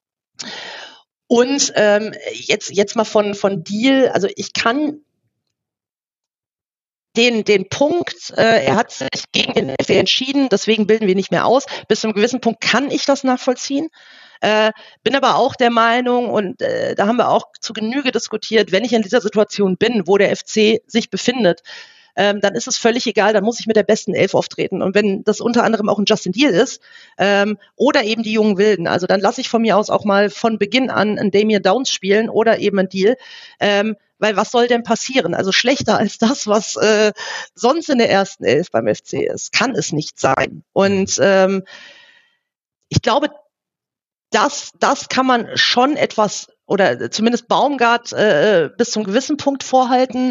Und jetzt mal von Deal, also ich kann den Punkt, er hat sich gegen den FC entschieden, deswegen bilden wir nicht mehr aus. Bis zu einem gewissen Punkt kann ich das nachvollziehen. Bin aber auch der Meinung, und da haben wir auch zu Genüge diskutiert, wenn ich in dieser Situation bin, wo der FC sich befindet, dann ist es völlig egal, dann muss ich mit der besten 11 auftreten. Und wenn das unter anderem auch ein Justin Deal ist oder eben die jungen Wilden, also dann lasse ich von mir aus auch mal von Beginn an einen Damian Downs spielen oder eben einen Deal, weil was soll denn passieren? Also schlechter als das, was sonst in der ersten 11 beim FC ist, kann es nicht sein. Und ich glaube, das kann man schon etwas, oder zumindest Baumgart bis zum gewissen Punkt vorhalten,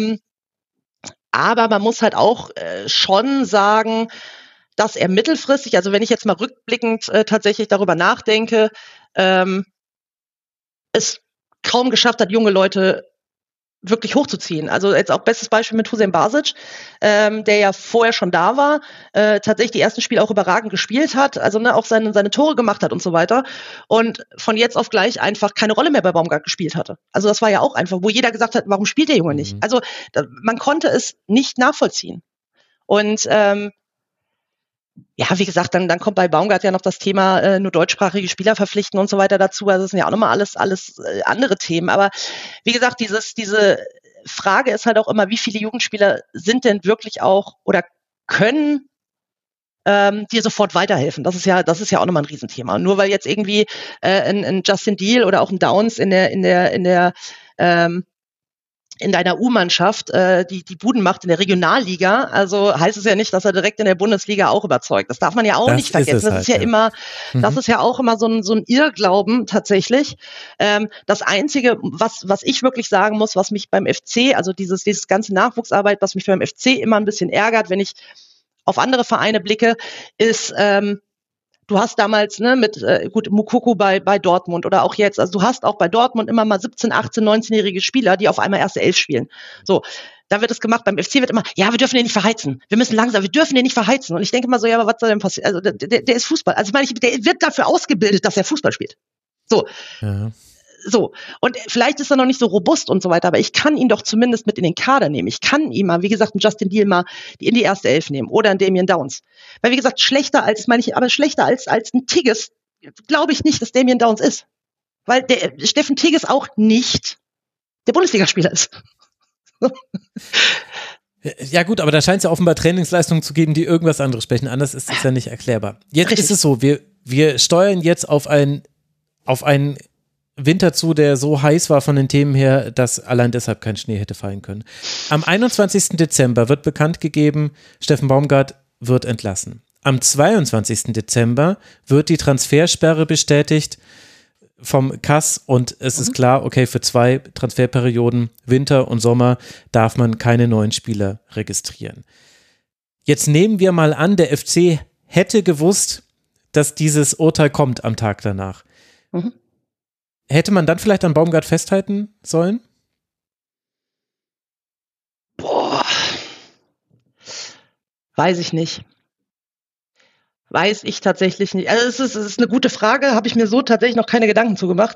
aber man muss halt auch schon sagen, dass er mittelfristig, also wenn ich jetzt mal rückblickend tatsächlich darüber nachdenke, es kaum geschafft hat, junge Leute wirklich hochzuziehen. Also jetzt auch bestes Beispiel mit Hussein Basic, der ja vorher schon da war, tatsächlich die ersten Spiele auch überragend gespielt hat, also auch seine Tore gemacht hat und so weiter und von jetzt auf gleich einfach keine Rolle mehr bei Baumgart gespielt hatte. Also das war ja auch einfach, wo jeder gesagt hat, warum spielt der Junge nicht? Also man konnte es nicht nachvollziehen. Und ja, wie gesagt, dann kommt bei Baumgart ja noch das Thema nur deutschsprachige Spieler verpflichten und so weiter dazu. Also das sind ja auch nochmal alles andere Themen. Aber wie gesagt, diese Frage ist halt auch immer, wie viele Jugendspieler sind denn wirklich auch oder können dir sofort weiterhelfen. Das ist ja auch nochmal ein Riesenthema. Und nur weil jetzt irgendwie ein Justin Deal oder auch ein Downs in deiner U-Mannschaft die Buden macht in der Regionalliga, also heißt es ja nicht, dass er direkt in der Bundesliga auch überzeugt. Das darf man ja auch nicht vergessen. Das ist ja immer, das ist ja auch immer so ein Irrglauben tatsächlich. Das Einzige, was ich wirklich sagen muss, was mich beim FC, also dieses ganze Nachwuchsarbeit, was mich beim FC immer ein bisschen ärgert, wenn ich auf andere Vereine blicke, ist du hast damals mit Moukoko bei Dortmund oder auch jetzt, also du hast auch bei Dortmund immer mal 17, 18, 19-jährige Spieler, die auf einmal erste Elf spielen. So, da wird es gemacht, beim FC wird immer, ja, wir dürfen den nicht verheizen, wir müssen langsam, wir dürfen den nicht verheizen. Und ich denke mal so, ja, aber was soll denn passieren? Also der ist Fußball, also ich meine, der wird dafür ausgebildet, dass er Fußball spielt. So. Ja. So, und vielleicht ist er noch nicht so robust und so weiter, aber ich kann ihn doch zumindest mit in den Kader nehmen. Ich kann ihn mal, wie gesagt, einen Justin Deal mal in die erste Elf nehmen oder einen Damien Downs. Weil, wie gesagt, schlechter als ein Tigges, glaube ich nicht, dass Damien Downs ist. Weil der Steffen Tigges auch nicht der Bundesligaspieler ist. Ja gut, aber da scheint es ja offenbar Trainingsleistungen zu geben, die irgendwas anderes sprechen. Anders ist es ja nicht erklärbar. Jetzt Richtig. Ist es so, wir steuern jetzt auf einen Winter zu, der so heiß war von den Themen her, dass allein deshalb kein Schnee hätte fallen können. Am 21. Dezember wird bekannt gegeben, Steffen Baumgart wird entlassen. Am 22. Dezember wird die Transfersperre bestätigt vom KAS und es ist klar, okay, für 2 Transferperioden, Winter und Sommer, darf man keine neuen Spieler registrieren. Jetzt nehmen wir mal an, der FC hätte gewusst, dass dieses Urteil kommt am Tag danach. Mhm. Hätte man dann vielleicht an Baumgart festhalten sollen? Boah. Weiß ich nicht. Weiß ich tatsächlich nicht. Also es ist eine gute Frage, habe ich mir so tatsächlich noch keine Gedanken zu gemacht.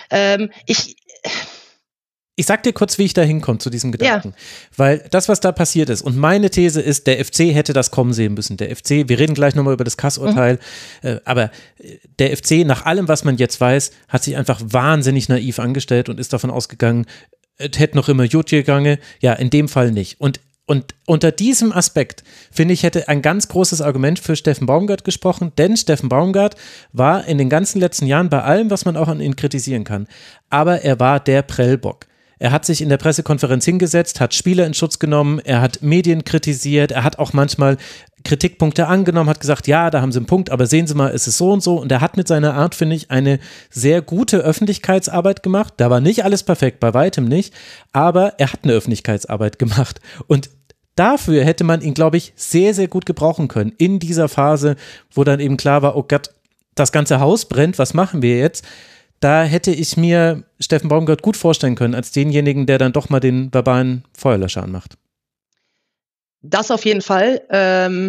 Ich sag dir kurz, wie ich da hinkomme zu diesem Gedanken. Ja. Weil das, was da passiert ist, und meine These ist, der FC hätte das kommen sehen müssen. Der FC, wir reden gleich nochmal über das KAS-Urteil, aber der FC, nach allem, was man jetzt weiß, hat sich einfach wahnsinnig naiv angestellt und ist davon ausgegangen, es hätte noch immer gut gegangen. Ja, in dem Fall nicht. Und unter diesem Aspekt, finde ich, hätte ein ganz großes Argument für Steffen Baumgart gesprochen, denn Steffen Baumgart war in den ganzen letzten Jahren bei allem, was man auch an ihn kritisieren kann, aber er war der Prellbock. Er hat sich in der Pressekonferenz hingesetzt, hat Spieler in Schutz genommen, er hat Medien kritisiert, er hat auch manchmal Kritikpunkte angenommen, hat gesagt, ja, da haben sie einen Punkt, aber sehen Sie mal, es ist so und so. Und er hat mit seiner Art, finde ich, eine sehr gute Öffentlichkeitsarbeit gemacht. Da war nicht alles perfekt, bei weitem nicht, aber er hat eine Öffentlichkeitsarbeit gemacht. Und dafür hätte man ihn, glaube ich, sehr, sehr gut gebrauchen können in dieser Phase, wo dann eben klar war, oh Gott, das ganze Haus brennt, was machen wir jetzt? Da hätte ich mir Steffen Baumgart gut vorstellen können, als denjenigen, der dann doch mal den verbalen Feuerlöscher anmacht. Das auf jeden Fall.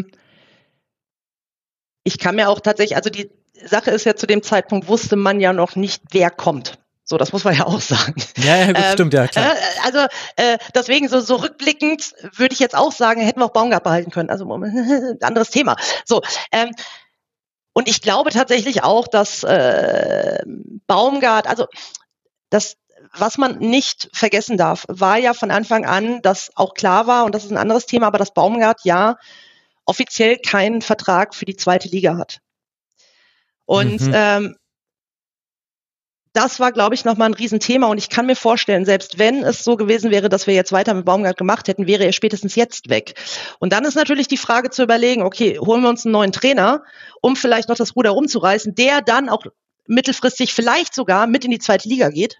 Ich kann mir auch tatsächlich, also die Sache ist ja, zu dem Zeitpunkt wusste man ja noch nicht, wer kommt. So, das muss man ja auch sagen. Ja, gut, stimmt, ja, klar. Also deswegen so rückblickend würde ich jetzt auch sagen, hätten wir auch Baumgart behalten können. Also anderes Thema. So, und ich glaube tatsächlich auch, dass Baumgart, also das, was man nicht vergessen darf, war ja von Anfang an, dass auch klar war, und das ist ein anderes Thema, aber dass Baumgart ja offiziell keinen Vertrag für die zweite Liga hat. Und das war, glaube ich, nochmal ein Riesenthema. Und ich kann mir vorstellen, selbst wenn es so gewesen wäre, dass wir jetzt weiter mit Baumgart gemacht hätten, wäre er spätestens jetzt weg. Und dann ist natürlich die Frage zu überlegen, okay, holen wir uns einen neuen Trainer, um vielleicht noch das Ruder rumzureißen, der dann auch mittelfristig vielleicht sogar mit in die zweite Liga geht.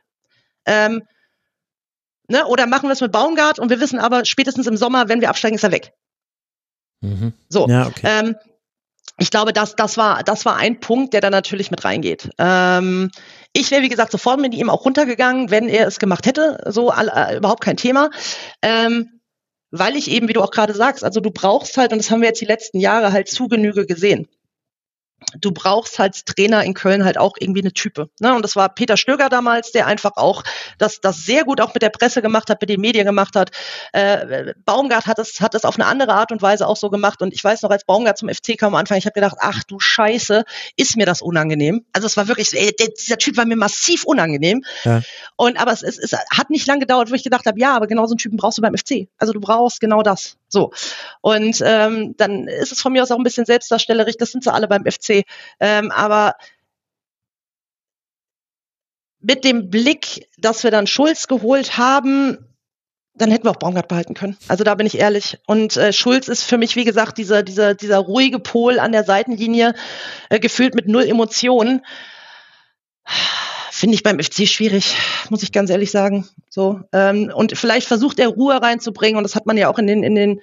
Oder machen wir es mit Baumgart und wir wissen aber, spätestens im Sommer, wenn wir absteigen, ist er weg. Mhm. So. Ja, okay. Ich glaube, das war ein Punkt, der da natürlich mit reingeht. Ich wäre, wie gesagt, sofort mit ihm auch runtergegangen, wenn er es gemacht hätte. So überhaupt kein Thema. Weil ich eben, wie du auch gerade sagst, also du brauchst halt, und das haben wir jetzt die letzten Jahre halt zu Genüge gesehen, du brauchst als Trainer in Köln halt auch irgendwie eine Type. Ne? Und das war Peter Stöger damals, der einfach auch das sehr gut auch mit der Presse gemacht hat, mit den Medien gemacht hat. Baumgart hat es auf eine andere Art und Weise auch so gemacht. Und ich weiß noch, als Baumgart zum FC kam am Anfang, ich habe gedacht, ach du Scheiße, ist mir das unangenehm. Also es war wirklich, dieser Typ war mir massiv unangenehm. Ja. Aber es hat nicht lange gedauert, wo ich gedacht habe, ja, aber genau so einen Typen brauchst du beim FC. Also du brauchst genau das. So. Und dann ist es von mir aus auch ein bisschen selbstdarstellerisch, das sind sie alle beim FC. Aber mit dem Blick, dass wir dann Schulz geholt haben, dann hätten wir auch Baumgart behalten können. Also da bin ich ehrlich. Und Schulz ist für mich, wie gesagt, dieser ruhige Pol an der Seitenlinie, gefüllt mit 0 Emotionen. Finde ich beim FC schwierig, muss ich ganz ehrlich sagen. So, und vielleicht versucht er Ruhe reinzubringen, und das hat man ja auch in den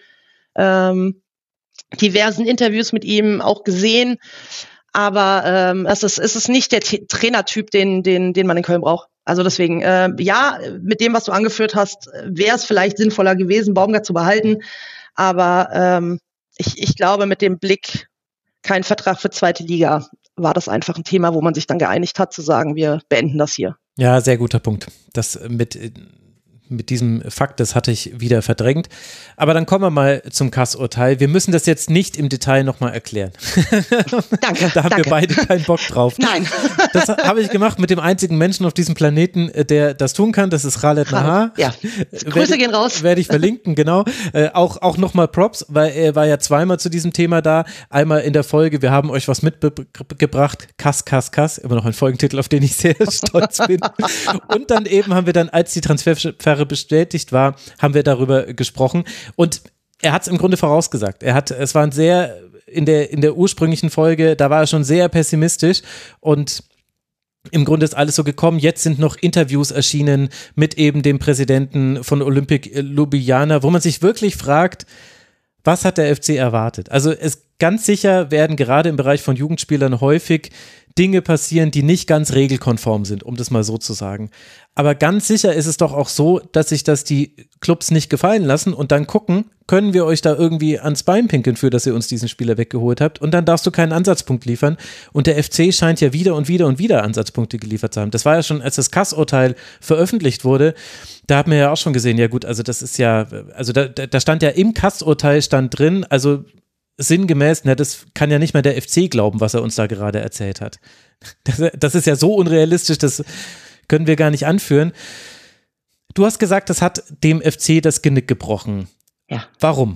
diversen Interviews mit ihm auch gesehen. Aber es ist nicht der Trainertyp, den man in Köln braucht. Also deswegen, ja, mit dem, was du angeführt hast, wäre es vielleicht sinnvoller gewesen, Baumgart zu behalten. Aber ich glaube, mit dem Blick, kein Vertrag für 2. Liga, war das einfach ein Thema, wo man sich dann geeinigt hat, zu sagen, wir beenden das hier. Ja, sehr guter Punkt. Das mit diesem Fakt, das hatte ich wieder verdrängt. Aber dann kommen wir mal zum Kass-Urteil. Wir müssen das jetzt nicht im Detail nochmal erklären. Danke. Da haben wir beide keinen Bock drauf. Nein. Das habe ich gemacht mit dem einzigen Menschen auf diesem Planeten, der das tun kann. Das ist Khaled Nahar. Ja. Grüße gehen raus. Werde ich verlinken, genau. Auch nochmal Props, weil er war ja zweimal zu diesem Thema da. Einmal in der Folge, wir haben euch was mitgebracht. Kass, Kass, Kass. Immer noch ein Folgentitel, auf den ich sehr stolz bin. Und dann eben haben wir dann, als die Transfersperre bestätigt war, haben wir darüber gesprochen. Und er hat es im Grunde vorausgesagt. Es war in der ursprünglichen Folge, da war er schon sehr pessimistisch, und im Grunde ist alles so gekommen. Jetzt sind noch Interviews erschienen mit eben dem Präsidenten von Olympique Ljubljana, wo man sich wirklich fragt, was hat der FC erwartet? Also ganz sicher werden gerade im Bereich von Jugendspielern häufig Dinge passieren, die nicht ganz regelkonform sind, um das mal so zu sagen. Aber ganz sicher ist es doch auch so, dass sich das die Clubs nicht gefallen lassen und dann gucken, können wir euch da irgendwie ans Bein pinkeln für, dass ihr uns diesen Spieler weggeholt habt, und dann darfst du keinen Ansatzpunkt liefern. Und der FC scheint ja wieder und wieder und wieder Ansatzpunkte geliefert zu haben. Das war ja schon, als das Kass-Urteil veröffentlicht wurde, da hat man ja auch schon gesehen, ja gut, also das ist ja, also da stand ja im Kass-Urteil stand drin, also sinngemäß, das kann ja nicht mehr der FC glauben, was er uns da gerade erzählt hat. Das ist ja so unrealistisch, das können wir gar nicht anführen. Du hast gesagt, das hat dem FC das Genick gebrochen. Ja. Warum?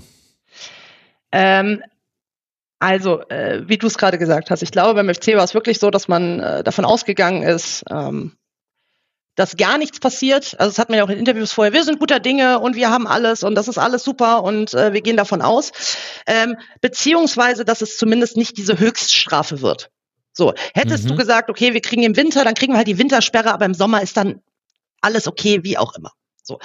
Also, wie du es gerade gesagt hast, ich glaube, beim FC war es wirklich so, dass man davon ausgegangen ist, dass gar nichts passiert. Also das hat man ja auch in Interviews vorher, wir sind guter Dinge und wir haben alles und das ist alles super und wir gehen davon aus. Beziehungsweise, dass es zumindest nicht diese Höchststrafe wird. So, hättest du gesagt, okay, wir kriegen im Winter, dann kriegen wir halt die Wintersperre, aber im Sommer ist dann alles okay, wie auch immer. So.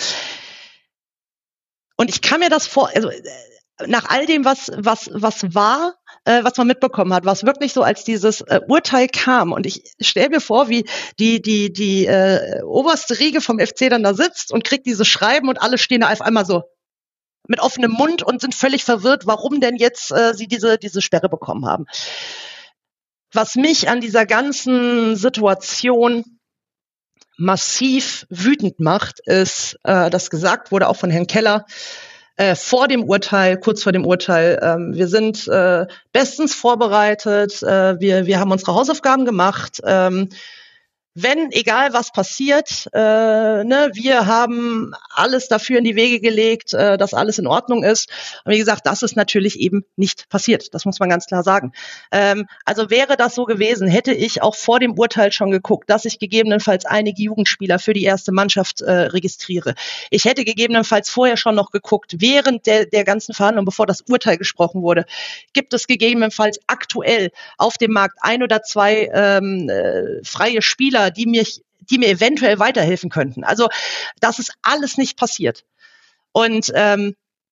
Und ich kann mir das also nach all dem, was war, was man mitbekommen hat, war es wirklich so, als dieses Urteil kam, und ich stelle mir vor, wie die oberste Riege vom FC dann da sitzt und kriegt dieses Schreiben und alle stehen da auf einmal so mit offenem Mund und sind völlig verwirrt, warum denn jetzt sie diese Sperre bekommen haben. Was mich an dieser ganzen Situation massiv wütend macht, ist, dass gesagt wurde, auch von Herrn Keller, kurz vor dem Urteil, wir sind bestens vorbereitet, wir haben unsere Hausaufgaben gemacht, egal was passiert, wir haben alles dafür in die Wege gelegt, dass alles in Ordnung ist. Und wie gesagt, das ist natürlich eben nicht passiert. Das muss man ganz klar sagen. Also wäre das so gewesen, hätte ich auch vor dem Urteil schon geguckt, dass ich gegebenenfalls einige Jugendspieler für die erste Mannschaft registriere. Ich hätte gegebenenfalls vorher schon noch geguckt, während der ganzen Verhandlung, bevor das Urteil gesprochen wurde, gibt es gegebenenfalls aktuell auf dem Markt 1 oder 2 freie Spieler, die mir eventuell weiterhelfen könnten. Also das ist alles nicht passiert. Und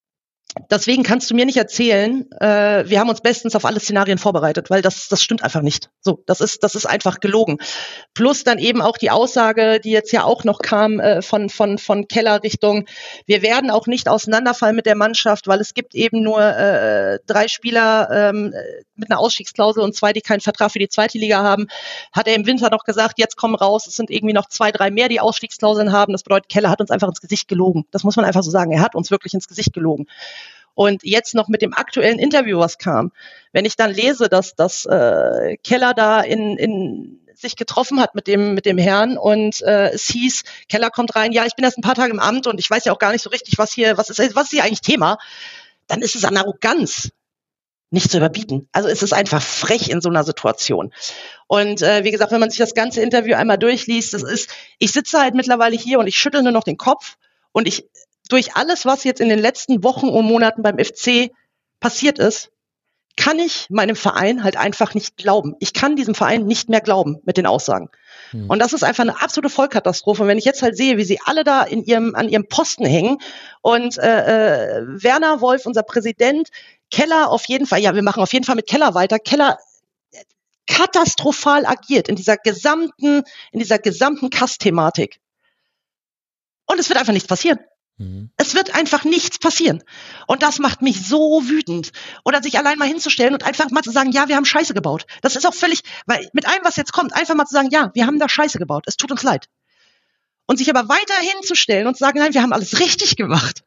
Deswegen kannst du mir nicht erzählen, wir haben uns bestens auf alle Szenarien vorbereitet, weil das stimmt einfach nicht. So, das ist einfach gelogen. Plus dann eben auch die Aussage, die jetzt ja auch noch kam von Keller Richtung, wir werden auch nicht auseinanderfallen mit der Mannschaft, weil es gibt eben nur 3 Spieler mit einer Ausstiegsklausel und 2, die keinen Vertrag für die zweite Liga haben. Hat er im Winter noch gesagt, jetzt kommen raus, es sind irgendwie noch 2, 3 mehr, die Ausstiegsklauseln haben. Das bedeutet, Keller hat uns einfach ins Gesicht gelogen. Das muss man einfach so sagen. Er hat uns wirklich ins Gesicht gelogen. Und jetzt noch mit dem aktuellen Interview, was kam, wenn ich dann lese, dass Keller da in sich getroffen hat mit dem Herrn und es hieß, Keller kommt rein, ja, ich bin erst ein paar Tage im Amt und ich weiß ja auch gar nicht so richtig, was ist hier eigentlich Thema, dann ist es an Arroganz nicht zu überbieten. Also es ist einfach frech in so einer Situation. Und wie gesagt, wenn man sich das ganze Interview einmal durchliest, ich sitze halt mittlerweile hier und ich schüttel nur noch den Kopf und durch alles, was jetzt in den letzten Wochen und Monaten beim FC passiert ist, kann ich meinem Verein halt einfach nicht glauben. Ich kann diesem Verein nicht mehr glauben mit den Aussagen. Und das ist einfach eine absolute Vollkatastrophe. Und wenn ich jetzt halt sehe, wie sie alle da an ihrem Posten hängen und Werner Wolf, unser Präsident, Keller auf jeden Fall, ja, wir machen auf jeden Fall mit Keller weiter. Keller katastrophal agiert in dieser gesamten Kass-Thematik. Und es wird einfach nichts passieren. Es wird einfach nichts passieren. Und das macht mich so wütend. Oder sich allein mal hinzustellen und einfach mal zu sagen, ja, wir haben Scheiße gebaut. Das ist auch völlig, weil mit allem, was jetzt kommt, einfach mal zu sagen, ja, wir haben da Scheiße gebaut. Es tut uns leid. Und sich aber weiter hinzustellen und zu sagen, nein, wir haben alles richtig gemacht.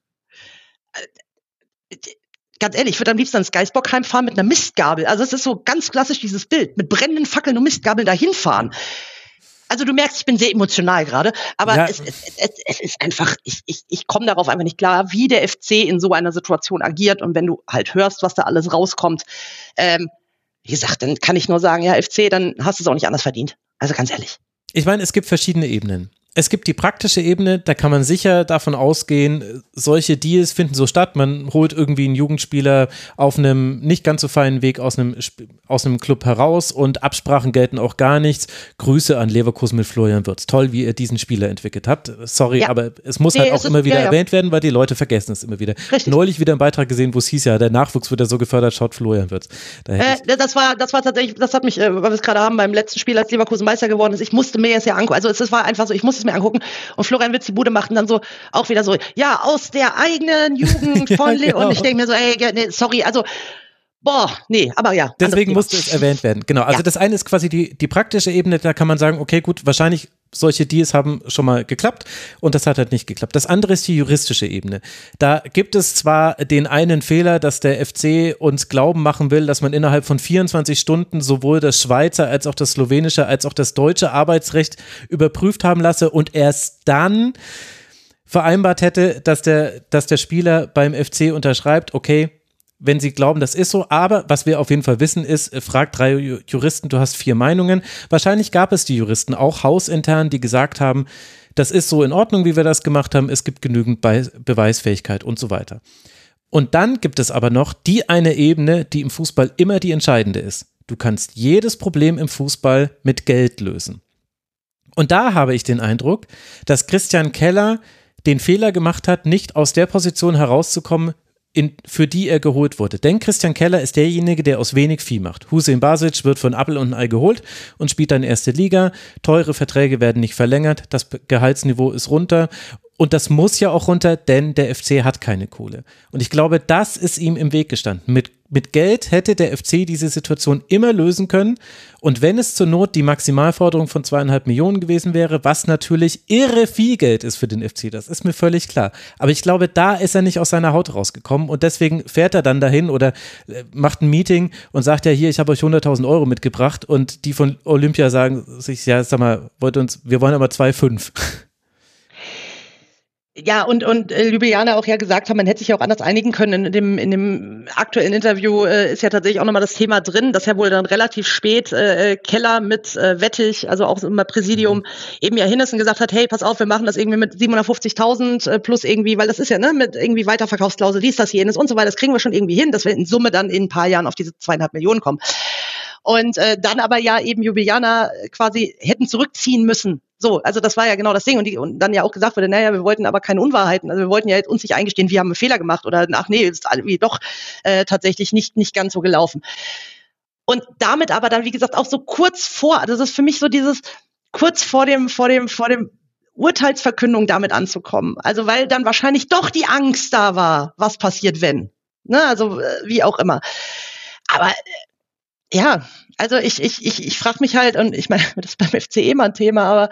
Ganz ehrlich, ich würde am liebsten ans Geisbockheim fahren mit einer Mistgabel. Also es ist so ganz klassisch dieses Bild, mit brennenden Fackeln und Mistgabeln dahin fahren. Also du merkst, ich bin sehr emotional gerade, aber ja. Es ist einfach, ich komme darauf einfach nicht klar, wie der FC in so einer Situation agiert. Und wenn du halt hörst, was da alles rauskommt, wie gesagt, dann kann ich nur sagen, ja, FC, dann hast du es auch nicht anders verdient. Also ganz ehrlich. Ich meine, es gibt verschiedene Ebenen. Es gibt die praktische Ebene, da kann man sicher davon ausgehen, solche Deals finden so statt. Man holt irgendwie einen Jugendspieler auf einem nicht ganz so feinen Weg aus einem Club heraus und Absprachen gelten auch gar nichts. Grüße an Leverkusen mit Florian Wirtz. Toll, wie ihr diesen Spieler entwickelt habt. Sorry, ja. Aber es muss halt auch immer wieder erwähnt werden, weil die Leute vergessen es immer wieder. Richtig. Neulich wieder einen Beitrag gesehen, wo es hieß, ja, der Nachwuchs wird ja so gefördert, schaut Florian Wirtz. Das war tatsächlich, das hat mich, weil wir es gerade haben, beim letzten Spiel, als Leverkusen Meister geworden ist, ich musste mir das ja angucken. Also es war einfach so, ich musste mir angucken und Florian Wirtz die Bude macht und dann so auch wieder so, ja, aus der eigenen Jugend von ja, genau. Und ich denke mir so, ey, nee, sorry, also aber ja. Deswegen musste es erwähnt werden, genau. Also das eine ist quasi die praktische Ebene, da kann man sagen, okay, gut, wahrscheinlich solche Deals haben schon mal geklappt und das hat halt nicht geklappt. Das andere ist die juristische Ebene. Da gibt es zwar den einen Fehler, dass der FC uns glauben machen will, dass man innerhalb von 24 Stunden sowohl das Schweizer als auch das slowenische als auch das deutsche Arbeitsrecht überprüft haben lasse und erst dann vereinbart hätte, dass der Spieler beim FC unterschreibt, okay, wenn sie glauben, das ist so, aber was wir auf jeden Fall wissen ist, fragt 3 Juristen, du hast 4 Meinungen. Wahrscheinlich gab es die Juristen auch hausintern, die gesagt haben, das ist so in Ordnung, wie wir das gemacht haben, es gibt genügend Beweisfähigkeit und so weiter. Und dann gibt es aber noch die eine Ebene, die im Fußball immer die entscheidende ist. Du kannst jedes Problem im Fußball mit Geld lösen. Und da habe ich den Eindruck, dass Christian Keller den Fehler gemacht hat, nicht aus der Position herauszukommen, für die er geholt wurde. Denn Christian Keller ist derjenige, der aus wenig Vieh macht. Hüseyin Basic wird von Appel und ein Ei geholt und spielt dann erste Liga. Teure Verträge werden nicht verlängert. Das Gehaltsniveau ist runter. Und das muss ja auch runter, denn der FC hat keine Kohle. Und ich glaube, das ist ihm im Weg gestanden. Mit Geld hätte der FC diese Situation immer lösen können. Und wenn es zur Not die Maximalforderung von 2,5 Millionen gewesen wäre, was natürlich irre viel Geld ist für den FC, das ist mir völlig klar. Aber ich glaube, da ist er nicht aus seiner Haut rausgekommen und deswegen fährt er dann dahin oder macht ein Meeting und sagt ja, hier, ich habe euch 100.000 Euro mitgebracht und die von Olympia sagen sich, ja, sag mal, wir wollen aber 2,5. Ja, und Ljubljana auch ja gesagt haben, man hätte sich ja auch anders einigen können. In dem aktuellen Interview ist ja tatsächlich auch nochmal das Thema drin, dass ja wohl dann relativ spät Keller mit Wettig, also auch immer Präsidium, eben ja hin ist und gesagt hat, hey, pass auf, wir machen das irgendwie mit 750.000 plus irgendwie, weil das ist ja, ne, mit irgendwie Weiterverkaufsklausel, dies, das, jenes und so weiter, das kriegen wir schon irgendwie hin, dass wir in Summe dann in ein paar Jahren auf diese 2,5 Millionen kommen. Und dann aber ja eben Ljubljana quasi hätten zurückziehen müssen. So, also das war ja genau das Ding und dann ja auch gesagt wurde, naja, wir wollten aber keine Unwahrheiten, also wir wollten ja jetzt uns nicht eingestehen, wir haben einen Fehler gemacht oder ach nee, ist irgendwie doch tatsächlich nicht ganz so gelaufen. Und damit aber dann, wie gesagt, auch so kurz vor, also das ist für mich so dieses kurz vor dem Urteilsverkündung damit anzukommen. Also weil dann wahrscheinlich doch die Angst da war, was passiert, wenn. Ne? Also wie auch immer. Aber ja, also ich frage mich halt, und ich meine, das ist beim FC immer ein Thema, aber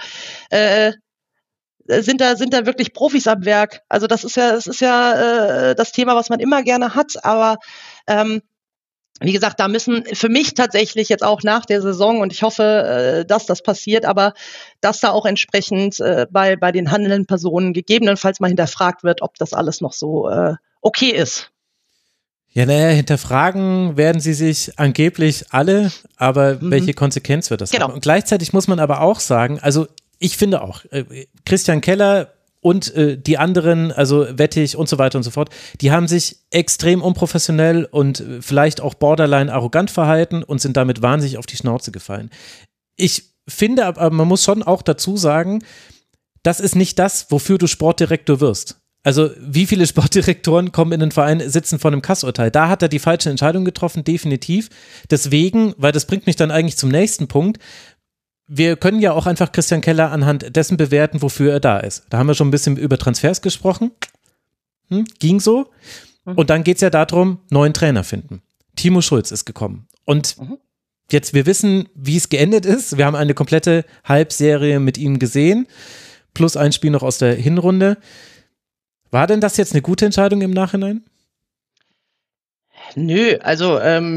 sind da wirklich Profis am Werk? Also das ist ja das Thema, was man immer gerne hat, aber wie gesagt, da müssen für mich tatsächlich jetzt auch nach der Saison, und ich hoffe, dass das passiert, aber dass da auch entsprechend bei den handelnden Personen gegebenenfalls mal hinterfragt wird, ob das alles noch so okay ist. Ja, naja, hinterfragen werden sie sich angeblich alle, aber welche Konsequenz wird das haben? Und gleichzeitig muss man aber auch sagen, also ich finde auch, Christian Keller und die anderen, also Wettig und so weiter und so fort, die haben sich extrem unprofessionell und vielleicht auch borderline arrogant verhalten und sind damit wahnsinnig auf die Schnauze gefallen. Ich finde, aber man muss schon auch dazu sagen, das ist nicht das, wofür du Sportdirektor wirst. Also wie viele Sportdirektoren kommen in den Verein, sitzen vor einem Kassurteil. Da hat er die falsche Entscheidung getroffen, definitiv. Deswegen, weil das bringt mich dann eigentlich zum nächsten Punkt, wir können ja auch einfach Christian Keller anhand dessen bewerten, wofür er da ist. Da haben wir schon ein bisschen über Transfers gesprochen. Ging so. Und dann geht es ja darum, neuen Trainer finden. Timo Schulz ist gekommen. Und jetzt, wir wissen, wie es geendet ist. Wir haben eine komplette Halbserie mit ihm gesehen, plus ein Spiel noch aus der Hinrunde. War denn das jetzt eine gute Entscheidung im Nachhinein? Nö, also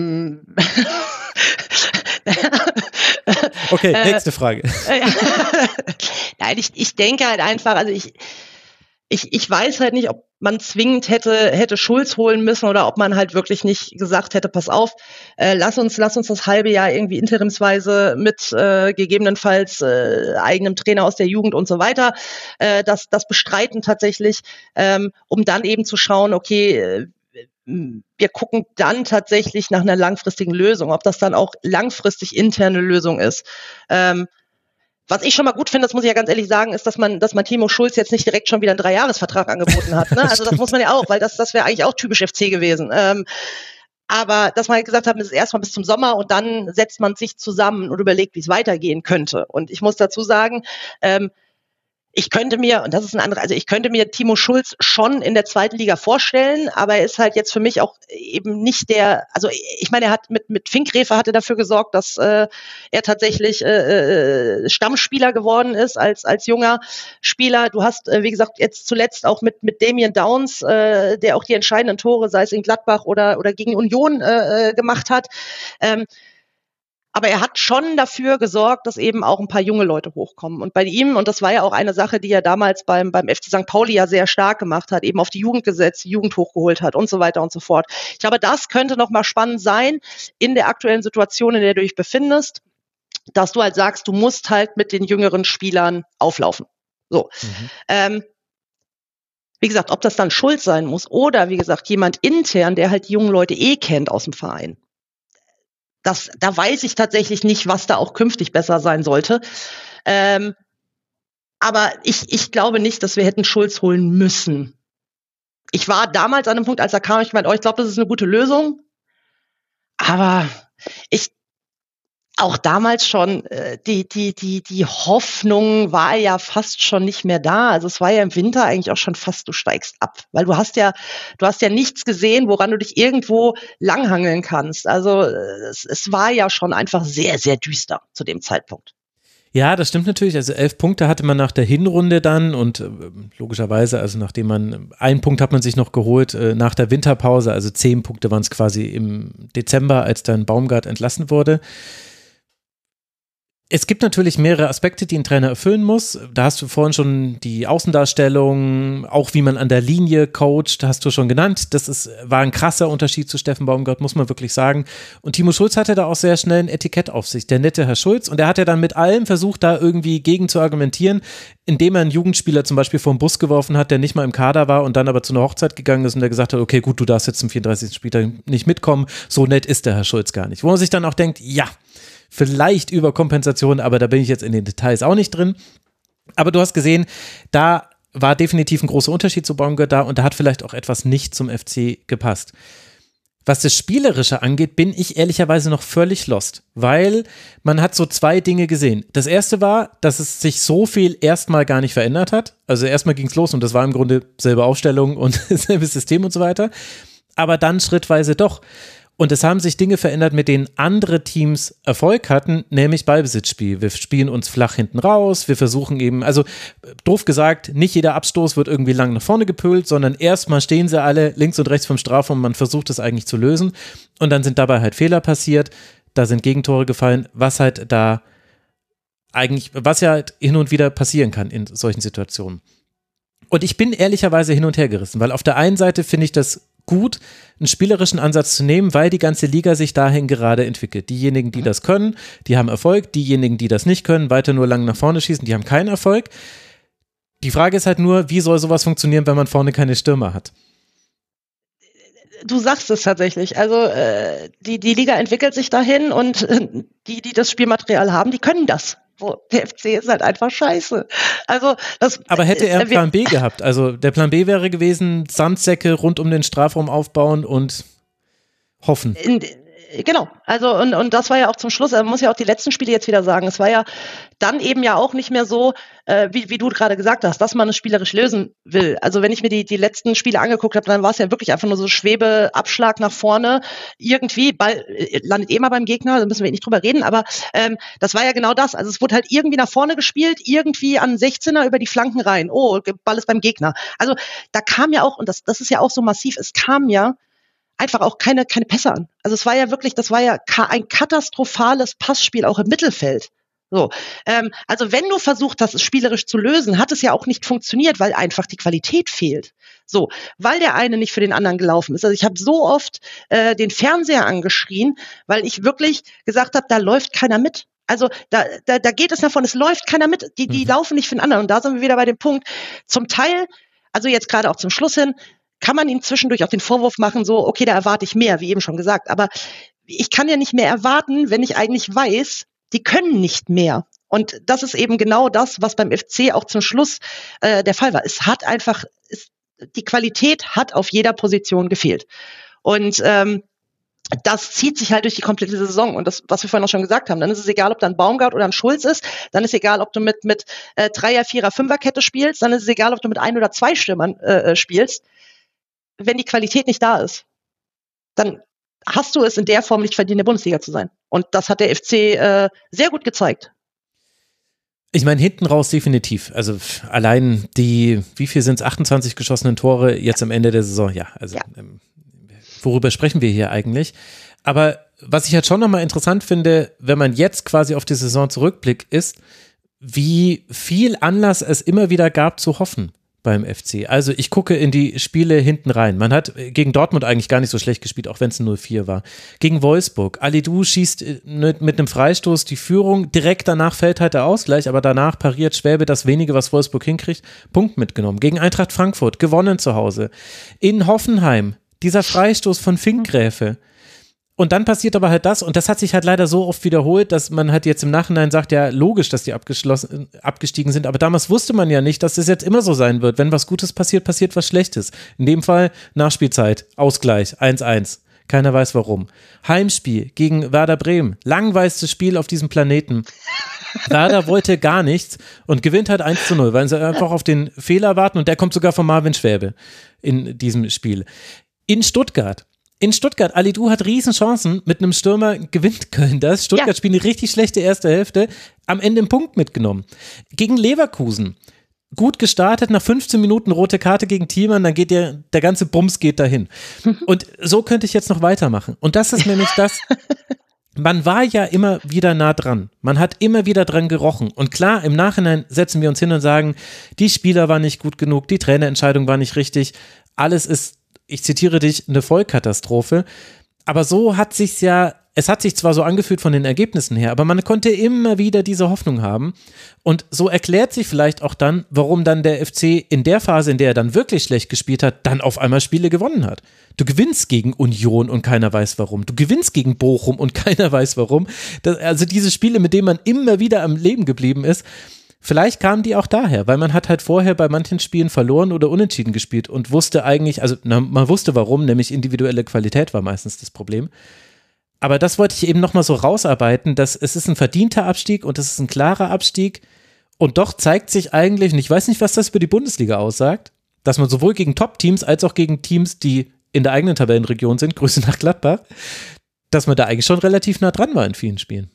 Okay, nächste Frage. Nein, ich denke halt einfach, also ich weiß halt nicht, ob man zwingend hätte Schulz holen müssen oder ob man halt wirklich nicht gesagt hätte, pass auf, lass uns das halbe Jahr irgendwie interimsweise mit gegebenenfalls eigenem Trainer aus der Jugend und so weiter, das bestreiten tatsächlich, um dann eben zu schauen, okay, wir gucken dann tatsächlich nach einer langfristigen Lösung, ob das dann auch langfristig interne Lösung ist. Was ich schon mal gut finde, das muss ich ja ganz ehrlich sagen, ist, dass man Timo Schulz jetzt nicht direkt schon wieder einen 3-Jahres-Vertrag angeboten hat. Ne? Also das muss man ja auch, weil das wäre eigentlich auch typisch FC gewesen. Aber dass man halt gesagt hat, es ist erstmal bis zum Sommer und dann setzt man sich zusammen und überlegt, wie es weitergehen könnte. Und ich muss dazu sagen, ich könnte mir Timo Schulz schon in der zweiten Liga vorstellen, aber er ist halt jetzt für mich auch eben nicht also ich meine, er hat mit Finkgräfe hat er dafür gesorgt, dass er tatsächlich Stammspieler geworden ist als junger Spieler. Du hast, wie gesagt, jetzt zuletzt auch mit Damien Downs, der auch die entscheidenden Tore, sei es in Gladbach oder gegen Union gemacht hat. Aber er hat schon dafür gesorgt, dass eben auch ein paar junge Leute hochkommen. Und bei ihm, und das war ja auch eine Sache, die er damals beim FC St. Pauli ja sehr stark gemacht hat, eben auf die Jugend gesetzt, die Jugend hochgeholt hat und so weiter und so fort. Ich glaube, das könnte noch mal spannend sein in der aktuellen Situation, in der du dich befindest, dass du halt sagst, du musst halt mit den jüngeren Spielern auflaufen. So. Wie gesagt, ob das dann Schulz sein muss oder, wie gesagt, jemand intern, der halt die jungen Leute kennt aus dem Verein. Da weiß ich tatsächlich nicht, was da auch künftig besser sein sollte. Aber ich glaube nicht, dass wir hätten Schulz holen müssen. Ich war damals an einem Punkt, als er kam, ich meinte, ich glaube, das ist eine gute Lösung. Aber auch damals schon, die Hoffnung war ja fast schon nicht mehr da. Also es war ja im Winter eigentlich auch schon fast, du steigst ab. Weil du hast ja nichts gesehen, woran du dich irgendwo langhangeln kannst. Also es war ja schon einfach sehr, sehr düster zu dem Zeitpunkt. Ja, das stimmt natürlich. Also 11 Punkte hatte man nach der Hinrunde dann und logischerweise, also nachdem einen Punkt hat man sich noch geholt nach der Winterpause, also 10 Punkte waren es quasi im Dezember, als dann Baumgart entlassen wurde. Es gibt natürlich mehrere Aspekte, die ein Trainer erfüllen muss. Da hast du vorhin schon die Außendarstellung, auch wie man an der Linie coacht, hast du schon genannt. War ein krasser Unterschied zu Steffen Baumgart, muss man wirklich sagen. Und Timo Schulz hatte da auch sehr schnell ein Etikett auf sich, der nette Herr Schulz. Und er hat ja dann mit allem versucht, da irgendwie gegen zu argumentieren, indem er einen Jugendspieler zum Beispiel vom Bus geworfen hat, der nicht mal im Kader war und dann aber zu einer Hochzeit gegangen ist und der gesagt hat, okay, gut, du darfst jetzt zum 34. Spieltag nicht mitkommen. So nett ist der Herr Schulz gar nicht. Wo man sich dann auch denkt, ja, vielleicht Überkompensation, aber da bin ich jetzt in den Details auch nicht drin. Aber du hast gesehen, da war definitiv ein großer Unterschied zu Baumgart da und da hat vielleicht auch etwas nicht zum FC gepasst. Was das Spielerische angeht, bin ich ehrlicherweise noch völlig lost, weil man hat so 2 Dinge gesehen. Das erste war, dass es sich so viel erstmal gar nicht verändert hat. Also erstmal ging es los und das war im Grunde selbe Aufstellung und selbes System und so weiter. Aber dann schrittweise doch. Und es haben sich Dinge verändert, mit denen andere Teams Erfolg hatten, nämlich Ballbesitzspiel. Wir spielen uns flach hinten raus, wir versuchen eben, also doof gesagt, nicht jeder Abstoß wird irgendwie lang nach vorne gepölt, sondern erstmal stehen sie alle links und rechts vom Strafraum, man versucht es eigentlich zu lösen und dann sind dabei halt Fehler passiert, da sind Gegentore gefallen, was ja halt hin und wieder passieren kann in solchen Situationen. Und ich bin ehrlicherweise hin und her gerissen, weil auf der einen Seite finde ich das gut, einen spielerischen Ansatz zu nehmen, weil die ganze Liga sich dahin gerade entwickelt. Diejenigen, die das können, die haben Erfolg. Diejenigen, die das nicht können, weiter nur lang nach vorne schießen, die haben keinen Erfolg. Die Frage ist halt nur, wie soll sowas funktionieren, wenn man vorne keine Stürmer hat? Du sagst es tatsächlich. Also die Liga entwickelt sich dahin und die das Spielmaterial haben, die können das. So, der FC ist halt einfach scheiße. Also aber hätte er einen Plan B gehabt? Also der Plan B wäre gewesen, Sandsäcke rund um den Strafraum aufbauen und hoffen. Genau, also und das war ja auch zum Schluss, man muss ja auch die letzten Spiele jetzt wieder sagen, es war ja dann eben ja auch nicht mehr so, wie du gerade gesagt hast, dass man es spielerisch lösen will. Also wenn ich mir die letzten Spiele angeguckt habe, dann war es ja wirklich einfach nur so Schwebeabschlag nach vorne, irgendwie, Ball landet mal beim Gegner, da müssen wir nicht drüber reden, aber das war ja genau das, also es wurde halt irgendwie nach vorne gespielt, irgendwie an 16er über die Flanken rein, oh, Ball ist beim Gegner. Also da kam ja auch, und das ist ja auch so massiv, es kam ja einfach auch keine Pässe an. Also es war ja wirklich, das war ja ein katastrophales Passspiel auch im Mittelfeld. So, also wenn du versucht hast, es spielerisch zu lösen, hat es ja auch nicht funktioniert, weil einfach die Qualität fehlt. So, weil der eine nicht für den anderen gelaufen ist. Also ich habe so oft den Fernseher angeschrien, weil ich wirklich gesagt habe, da läuft keiner mit. Also da geht es davon, es läuft keiner mit. Die laufen nicht für den anderen. Und da sind wir wieder bei dem Punkt, zum Teil, also jetzt gerade auch zum Schluss hin, kann man ihm zwischendurch auch den Vorwurf machen, so, okay, da erwarte ich mehr, wie eben schon gesagt. Aber ich kann ja nicht mehr erwarten, wenn ich eigentlich weiß, die können nicht mehr. Und das ist eben genau das, was beim FC auch zum Schluss der Fall war. Es hat einfach, die Qualität hat auf jeder Position gefehlt. Und das zieht sich halt durch die komplette Saison. Und das, was wir vorhin auch schon gesagt haben, dann ist es egal, ob da ein Baumgart oder ein Schulz ist, dann ist es egal, ob du mit Dreier-, Vierer-, Fünferkette spielst, dann ist es egal, ob du mit 1 oder 2 Stürmern spielst. Wenn die Qualität nicht da ist, dann hast du es in der Form nicht verdient, in der Bundesliga zu sein. Und das hat der FC sehr gut gezeigt. Ich meine, hinten raus definitiv. Also allein die, wie viel sind es, 28 geschossenen Tore jetzt am Ende der Saison? Ja, also worüber sprechen wir hier eigentlich? Aber was ich halt schon nochmal interessant finde, wenn man jetzt quasi auf die Saison zurückblickt, ist, wie viel Anlass es immer wieder gab zu hoffen beim FC. Also ich gucke in die Spiele hinten rein. Man hat gegen Dortmund eigentlich gar nicht so schlecht gespielt, auch wenn es ein 0-4 war. Gegen Wolfsburg. Alidou schießt mit einem Freistoß die Führung. Direkt danach fällt halt der Ausgleich, aber danach pariert Schwäbe das wenige, was Wolfsburg hinkriegt. Punkt mitgenommen. Gegen Eintracht Frankfurt. Gewonnen zu Hause. In Hoffenheim. Dieser Freistoß von Finkgräfe. Und dann passiert aber halt das, und das hat sich halt leider so oft wiederholt, dass man halt jetzt im Nachhinein sagt, ja, logisch, dass die abgestiegen sind, aber damals wusste man ja nicht, dass das jetzt immer so sein wird. Wenn was Gutes passiert, passiert was Schlechtes. In dem Fall Nachspielzeit, Ausgleich, 1-1. Keiner weiß warum. Heimspiel gegen Werder Bremen. Langweilistes Spiel auf diesem Planeten. Werder wollte gar nichts und gewinnt halt 1-0, weil sie einfach auf den Fehler warten, und der kommt sogar von Marvin Schwäbe in diesem Spiel. In Stuttgart, Alidou hat Riesenchancen, mit einem Stürmer gewinnt Köln das. Stuttgart spielt eine richtig schlechte erste Hälfte, am Ende einen Punkt mitgenommen. Gegen Leverkusen, gut gestartet, nach 15 Minuten rote Karte gegen Thielmann, dann geht der ganze Bums geht dahin. Und so könnte ich jetzt noch weitermachen. Und das ist nämlich das, man war ja immer wieder nah dran. Man hat immer wieder dran gerochen. Und klar, im Nachhinein setzen wir uns hin und sagen, die Spieler waren nicht gut genug, die Trainerentscheidung war nicht richtig, alles ist, ich zitiere dich, eine Vollkatastrophe. Aber so hat sich's ja, es hat sich zwar so angefühlt von den Ergebnissen her, aber man konnte immer wieder diese Hoffnung haben. Und so erklärt sich vielleicht auch dann, warum dann der FC in der Phase, in der er dann wirklich schlecht gespielt hat, dann auf einmal Spiele gewonnen hat. Du gewinnst gegen Union und keiner weiß warum. Du gewinnst gegen Bochum und keiner weiß warum. Also diese Spiele, mit denen man immer wieder am Leben geblieben ist, Vielleicht kamen die auch daher, weil man hat halt vorher bei manchen Spielen verloren oder unentschieden gespielt und wusste eigentlich, also man wusste warum, nämlich individuelle Qualität war meistens das Problem. Aber das wollte ich eben nochmal so rausarbeiten, dass es ist ein verdienter Abstieg und es ist ein klarer Abstieg und doch zeigt sich eigentlich, und ich weiß nicht, was das über die Bundesliga aussagt, dass man sowohl gegen Top-Teams als auch gegen Teams, die in der eigenen Tabellenregion sind, Grüße nach Gladbach, dass man da eigentlich schon relativ nah dran war in vielen Spielen.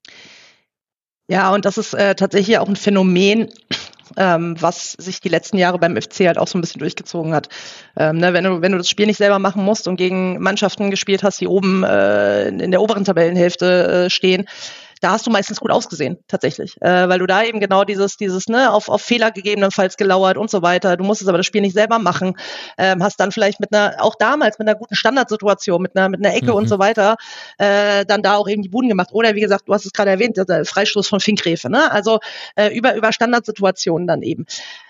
Ja, und das ist tatsächlich auch ein Phänomen, was sich die letzten Jahre beim FC halt auch so ein bisschen durchgezogen hat. Wenn du das Spiel nicht selber machen musst und gegen Mannschaften gespielt hast, die oben in der oberen Tabellenhälfte stehen, da hast du meistens gut ausgesehen, tatsächlich. Weil du da eben genau dieses auf Fehler gegebenenfalls gelauert und so weiter. Du musstest aber das Spiel nicht selber machen. Hast dann vielleicht auch damals mit einer guten Standardsituation, mit einer Ecke und so weiter, dann da auch eben die Buden gemacht. Oder wie gesagt, du hast es gerade erwähnt, der Freistoß von Finkgräfe, ne? Also über Standardsituationen dann eben.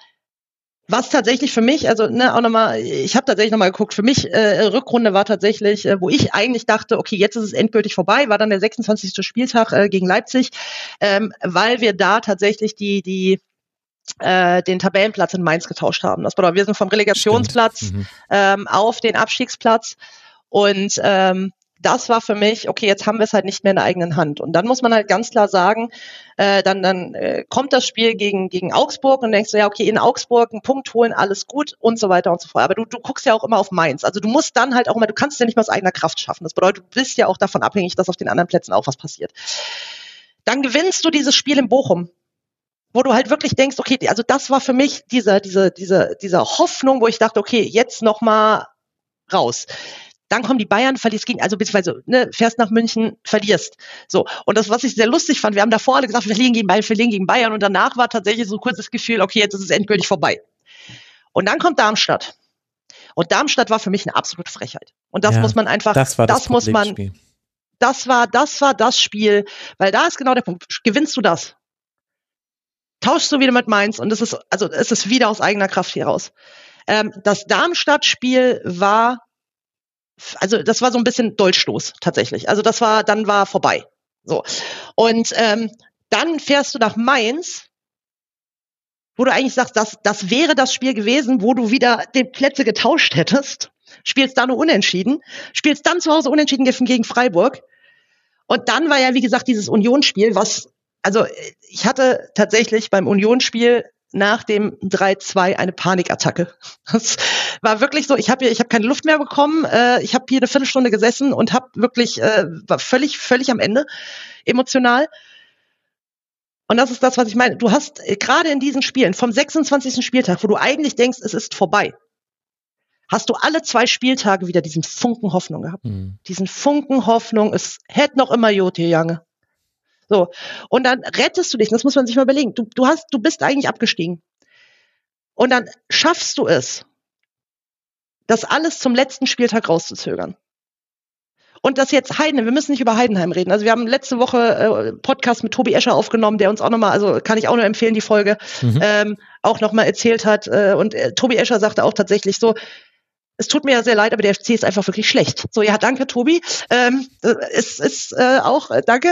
Was tatsächlich für mich, also auch nochmal, ich habe tatsächlich nochmal geguckt, für mich Rückrunde war tatsächlich, wo ich eigentlich dachte, okay, jetzt ist es endgültig vorbei, war dann der 26. Spieltag gegen Leipzig, weil wir da tatsächlich den Tabellenplatz in Mainz getauscht haben. Das bedeutet, wir sind vom Relegationsplatz auf den Abstiegsplatz und das war für mich, okay, jetzt haben wir es halt nicht mehr in der eigenen Hand. Und dann muss man halt ganz klar sagen, dann kommt das Spiel gegen Augsburg und denkst du, ja, okay, in Augsburg einen Punkt holen, alles gut und so weiter und so fort. Aber du guckst ja auch immer auf Mainz. Also du musst dann halt auch immer, du kannst es ja nicht mehr aus eigener Kraft schaffen. Das bedeutet, du bist ja auch davon abhängig, dass auf den anderen Plätzen auch was passiert. Dann gewinnst du dieses Spiel in Bochum, wo du halt wirklich denkst, okay, also das war für mich diese Hoffnung, wo ich dachte, okay, jetzt noch mal raus. Dann kommen die Bayern, verlierst beziehungsweise fährst nach München, verlierst. So. Und das, was ich sehr lustig fand, wir haben davor alle gesagt, wir verlieren gegen Bayern und danach war tatsächlich so kurz das Gefühl, okay, jetzt ist es endgültig vorbei. Und dann kommt Darmstadt. Und Darmstadt war für mich eine absolute Frechheit. Und das muss man einfach, das war das Spiel, weil da ist genau der Punkt. Gewinnst du das? Tauschst du wieder mit Mainz und es ist wieder aus eigener Kraft hier raus. Das Darmstadt-Spiel das war so ein bisschen Dolchstoß tatsächlich. Also dann war vorbei. So. Und dann fährst du nach Mainz, wo du eigentlich sagst, das wäre das Spiel gewesen, wo du wieder die Plätze getauscht hättest. Spielst da nur unentschieden. Spielst dann zu Hause unentschieden gegen Freiburg. Und dann war ja, wie gesagt, dieses Unionsspiel, ich hatte tatsächlich beim Unionsspiel nach dem 3-2 eine Panikattacke. Das war wirklich so, ich habe keine Luft mehr bekommen, ich habe hier eine Viertelstunde gesessen und habe wirklich, war völlig am Ende, emotional. Und das ist das, was ich meine. Du hast gerade in diesen Spielen vom 26. Spieltag, wo du eigentlich denkst, es ist vorbei, hast du alle 2 Spieltage wieder diesen Funken Hoffnung gehabt. Diesen Funken Hoffnung, es hätte noch immer Jote Jange. So. Und dann rettest du dich, das muss man sich mal überlegen. Du bist eigentlich abgestiegen. Und dann schaffst du es, das alles zum letzten Spieltag rauszuzögern. Und das jetzt Heidenheim, wir müssen nicht über Heidenheim reden. Also wir haben letzte Woche Podcast mit Tobi Escher aufgenommen, der uns auch nochmal, also kann ich auch nur empfehlen, die Folge, auch nochmal erzählt hat. Und Tobi Escher sagte auch tatsächlich so, es tut mir ja sehr leid, aber der FC ist einfach wirklich schlecht. So, ja, danke, Tobi. Es ist auch, danke.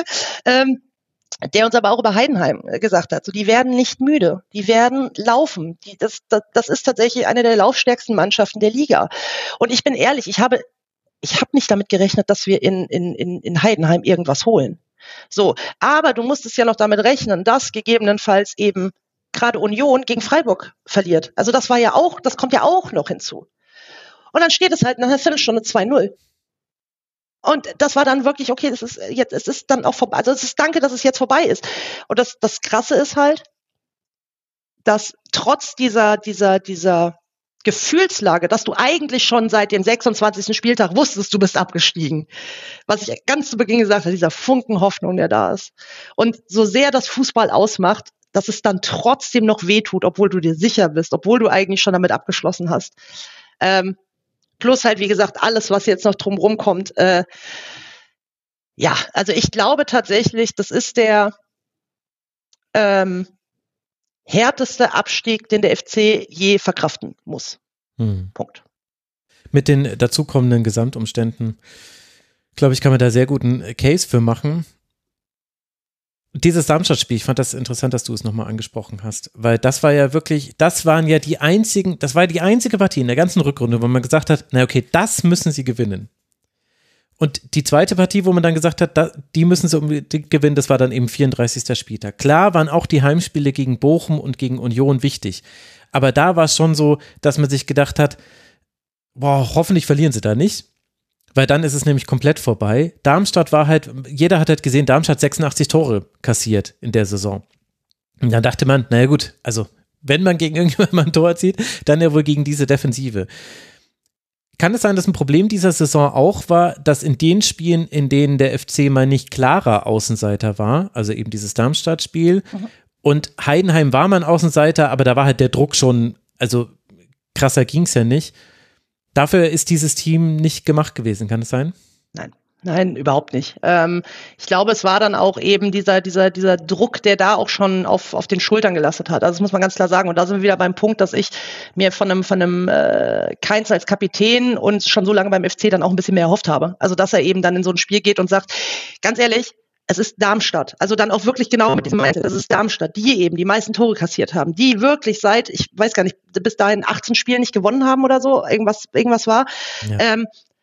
Der uns aber auch über Heidenheim gesagt hat, so, die werden nicht müde, die werden laufen. Das ist tatsächlich eine der laufstärksten Mannschaften der Liga. Und ich bin ehrlich, ich habe nicht damit gerechnet, dass wir in Heidenheim irgendwas holen. So, aber du musst es ja noch damit rechnen, dass gegebenenfalls eben gerade Union gegen Freiburg verliert. Also das kommt ja auch noch hinzu. Und dann steht es halt nach einer Viertelstunde 2-0. Und das war dann wirklich, okay, es ist dann auch vorbei. Also danke, dass es jetzt vorbei ist. Und das Krasse ist halt, dass trotz dieser Gefühlslage, dass du eigentlich schon seit dem 26. Spieltag wusstest, du bist abgestiegen. Was ich ganz zu Beginn gesagt habe, dieser Funken Hoffnung, der da ist. Und so sehr das Fußball ausmacht, dass es dann trotzdem noch wehtut, obwohl du dir sicher bist, obwohl du eigentlich schon damit abgeschlossen hast. Plus halt, wie gesagt, alles, was jetzt noch drumherum kommt. Also ich glaube tatsächlich, das ist der härteste Abstieg, den der FC je verkraften muss. Punkt. Mit den dazukommenden Gesamtumständen, glaube ich, kann man da sehr guten Case für machen. dieses Darmstadt-Spiel, ich fand das interessant, dass du es nochmal angesprochen hast, weil das war ja wirklich, das war die einzige Partie in der ganzen Rückrunde, wo man gesagt hat, na okay, das müssen sie gewinnen. Und die zweite Partie, wo man dann gesagt hat, die müssen sie unbedingt gewinnen, das war dann eben 34. Spieltag. Klar waren auch die Heimspiele gegen Bochum und gegen Union wichtig, aber da war es schon so, dass man sich gedacht hat, boah, hoffentlich verlieren sie da nicht. Weil dann ist es nämlich komplett vorbei. Darmstadt war halt, jeder hat halt gesehen, Darmstadt 86 Tore kassiert in der Saison. Und dann dachte man, naja gut, also wenn man gegen irgendjemanden ein Tor erzielt, dann ja wohl gegen diese Defensive. Kann es sein, dass ein Problem dieser Saison auch war, dass in den Spielen, in denen der FC mal nicht klarer Außenseiter war, also eben dieses Darmstadt-Spiel, und Heidenheim war man Außenseiter, aber da war halt der Druck schon, also krasser ging es ja nicht. Dafür ist dieses Team nicht gemacht gewesen, kann es sein? Nein, überhaupt nicht. Ich glaube, es war dann auch eben dieser Druck, der da auch schon auf den Schultern gelastet hat. Also das muss man ganz klar sagen. Und da sind wir wieder beim Punkt, dass ich mir von einem Kainz als Kapitän und schon so lange beim FC dann auch ein bisschen mehr erhofft habe. Also dass er eben dann in so ein Spiel geht und sagt, ganz ehrlich, es ist Darmstadt. Also dann auch wirklich genau mit diesem Mindset. Es ist Darmstadt, die eben die meisten Tore kassiert haben, die wirklich seit, ich weiß gar nicht, bis dahin 18 Spielen nicht gewonnen haben oder so, irgendwas war. Ja.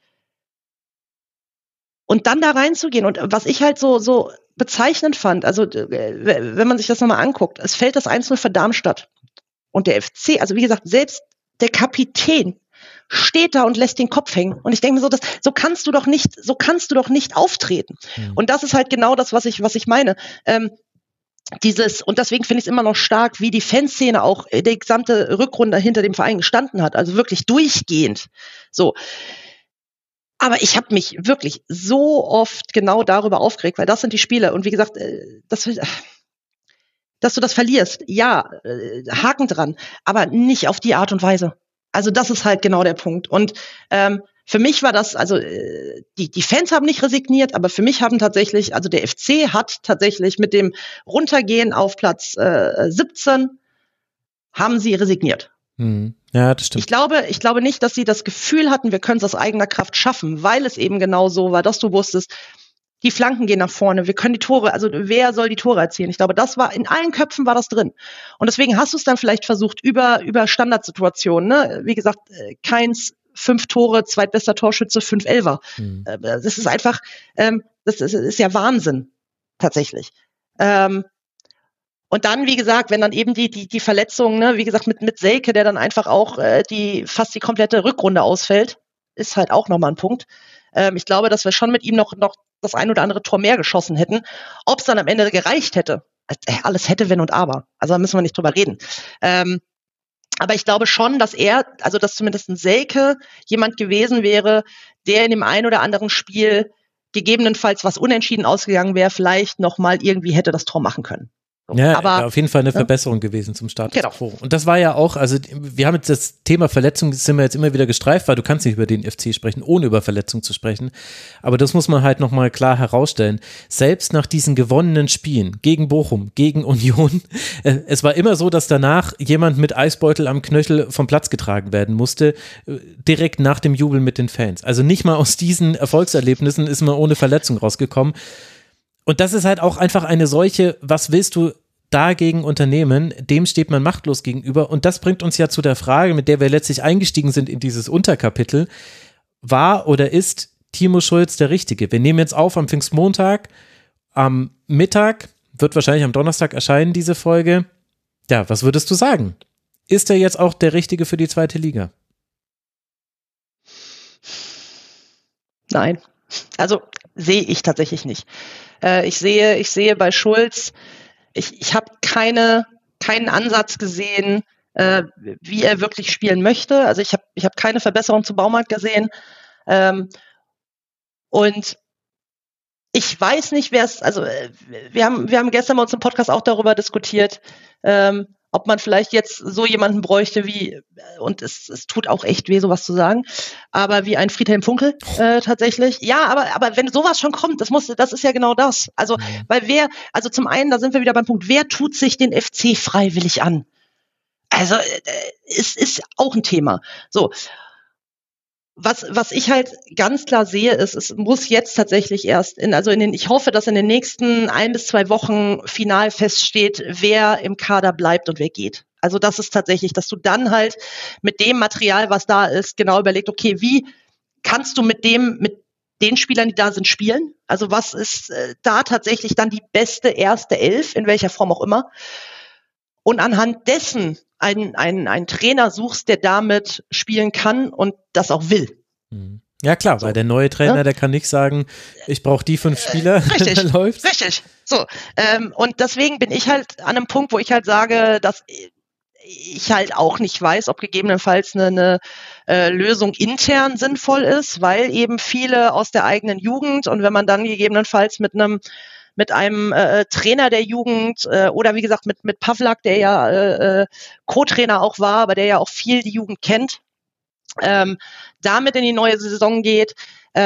Und dann da reinzugehen und was ich halt so bezeichnend fand, also wenn man sich das nochmal anguckt, es fällt das 1-0 für Darmstadt. Und der FC, also wie gesagt, selbst der Kapitän steht da und lässt den Kopf hängen. Und ich denke mir so kannst du doch nicht auftreten. Mhm. Und das ist halt genau das, was ich meine. Und deswegen finde ich es immer noch stark, wie die Fanszene auch die gesamte Rückrunde hinter dem Verein gestanden hat. Also wirklich durchgehend. So. Aber ich habe mich wirklich so oft genau darüber aufgeregt, weil das sind die Spiele. Und wie gesagt, dass du das verlierst, ja, Haken dran, aber nicht auf die Art und Weise. Also das ist halt genau der Punkt. Und für mich war das, also die Fans haben nicht resigniert, aber für mich haben tatsächlich, also der FC hat tatsächlich mit dem Runtergehen auf Platz 17, haben sie resigniert. Ja, das stimmt. Ich glaube nicht, dass sie das Gefühl hatten, wir können es aus eigener Kraft schaffen, weil es eben genau so war, dass du wusstest, die Flanken gehen nach vorne, wir können die Tore, also wer soll die Tore erzielen? Ich glaube, das war, in allen Köpfen war das drin. Und deswegen hast du es dann vielleicht versucht, über Standardsituationen, ne? Wie gesagt, Kainz 5 Tore, zweitbester Torschütze, 5 Elfer. Das ist einfach, das ist ja Wahnsinn, tatsächlich. Und dann, wie gesagt, wenn dann eben die Verletzungen, ne, wie gesagt, mit Selke, der dann einfach auch fast die komplette Rückrunde ausfällt, ist halt auch nochmal ein Punkt. Ich glaube, dass wir schon mit ihm noch das ein oder andere Tor mehr geschossen hätten. Ob es dann am Ende gereicht hätte, alles hätte, wenn und aber. Also da müssen wir nicht drüber reden. Aber ich glaube schon, dass dass zumindest ein Selke jemand gewesen wäre, der in dem ein oder anderen Spiel gegebenenfalls, was unentschieden ausgegangen wäre, vielleicht nochmal irgendwie hätte das Tor machen können. So, ja, aber auf jeden Fall eine Verbesserung gewesen zum Status quo. Und das war ja auch, also wir haben jetzt das Thema Verletzung, sind wir jetzt immer wieder gestreift, weil du kannst nicht über den FC sprechen, ohne über Verletzung zu sprechen. Aber das muss man halt nochmal klar herausstellen. Selbst nach diesen gewonnenen Spielen gegen Bochum, gegen Union, es war immer so, dass danach jemand mit Eisbeutel am Knöchel vom Platz getragen werden musste, direkt nach dem Jubel mit den Fans. Also nicht mal aus diesen Erfolgserlebnissen ist man ohne Verletzung rausgekommen. Und das ist halt auch einfach eine solche, was willst du dagegen unternehmen, dem steht man machtlos gegenüber. Und das bringt uns ja zu der Frage, mit der wir letztlich eingestiegen sind in dieses Unterkapitel, war oder ist Timo Schulz der Richtige? Wir nehmen jetzt auf am Pfingstmontag, am Mittag, wird wahrscheinlich am Donnerstag erscheinen diese Folge. Ja, was würdest du sagen? Ist er jetzt auch der Richtige für die zweite Liga? Nein, also sehe ich tatsächlich nicht. Ich sehe bei Schulz, ich habe keinen Ansatz gesehen, wie er wirklich spielen möchte. Also ich hab keine Verbesserung zum Baumarkt gesehen. Und ich weiß nicht, wir haben gestern bei uns im Podcast auch darüber diskutiert, ob man vielleicht jetzt so jemanden bräuchte wie, und es tut auch echt weh, sowas zu sagen, aber wie ein Friedhelm Funkel tatsächlich. Ja, aber wenn sowas schon kommt, das ist ja genau das. Also, weil zum einen, da sind wir wieder beim Punkt, wer tut sich den FC freiwillig an? Also, es ist auch ein Thema. So. Was ich halt ganz klar sehe, ist, es muss jetzt tatsächlich erst ich hoffe, dass in den nächsten 1 bis 2 Wochen final feststeht, wer im Kader bleibt und wer geht. Also das ist tatsächlich, dass du dann halt mit dem Material, was da ist, genau überlegt, okay, wie kannst du mit den Spielern, die da sind, spielen? Also was ist da tatsächlich dann die beste erste Elf, in welcher Form auch immer? Und anhand dessen einen Trainer suchst, der damit spielen kann und das auch will. Ja klar, so. Weil der neue Trainer, der kann nicht sagen, ich brauche die 5 Spieler, richtig, dann läuft's. Richtig, so. Und deswegen bin ich halt an einem Punkt, wo ich halt sage, dass ich halt auch nicht weiß, ob gegebenenfalls eine Lösung intern sinnvoll ist, weil eben viele aus der eigenen Jugend und wenn man dann gegebenenfalls mit einem Trainer der Jugend oder wie gesagt mit Pavlak, der ja Co-Trainer auch war, aber der ja auch viel die Jugend kennt, damit in die neue Saison geht.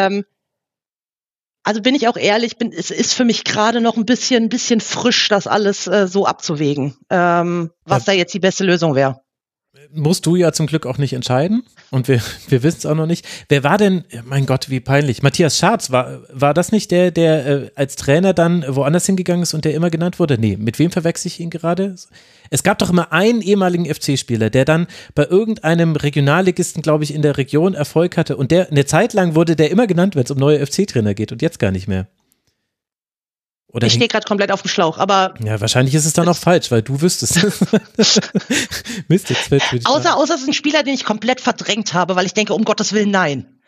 Also bin ich auch ehrlich, es ist für mich gerade noch ein bisschen frisch, das alles so abzuwägen, was da jetzt die beste Lösung wäre. Musst du ja zum Glück auch nicht entscheiden und wir wissen es auch noch nicht. Wer war denn, mein Gott, wie peinlich, Matthias Scharz, war das nicht der als Trainer dann woanders hingegangen ist und der immer genannt wurde? Nee, mit wem verwechsel ich ihn gerade? Es gab doch immer einen ehemaligen FC-Spieler, der dann bei irgendeinem Regionalligisten, glaube ich, in der Region Erfolg hatte und eine Zeit lang wurde der immer genannt, wenn es um neue FC-Trainer geht und jetzt gar nicht mehr. Oder ich stehe gerade komplett auf dem Schlauch, aber... Ja, wahrscheinlich ist es dann auch falsch, weil du wüsstest. Mist, jetzt fällt mir außer es ist ein Spieler, den ich komplett verdrängt habe, weil ich denke, um Gottes Willen, nein.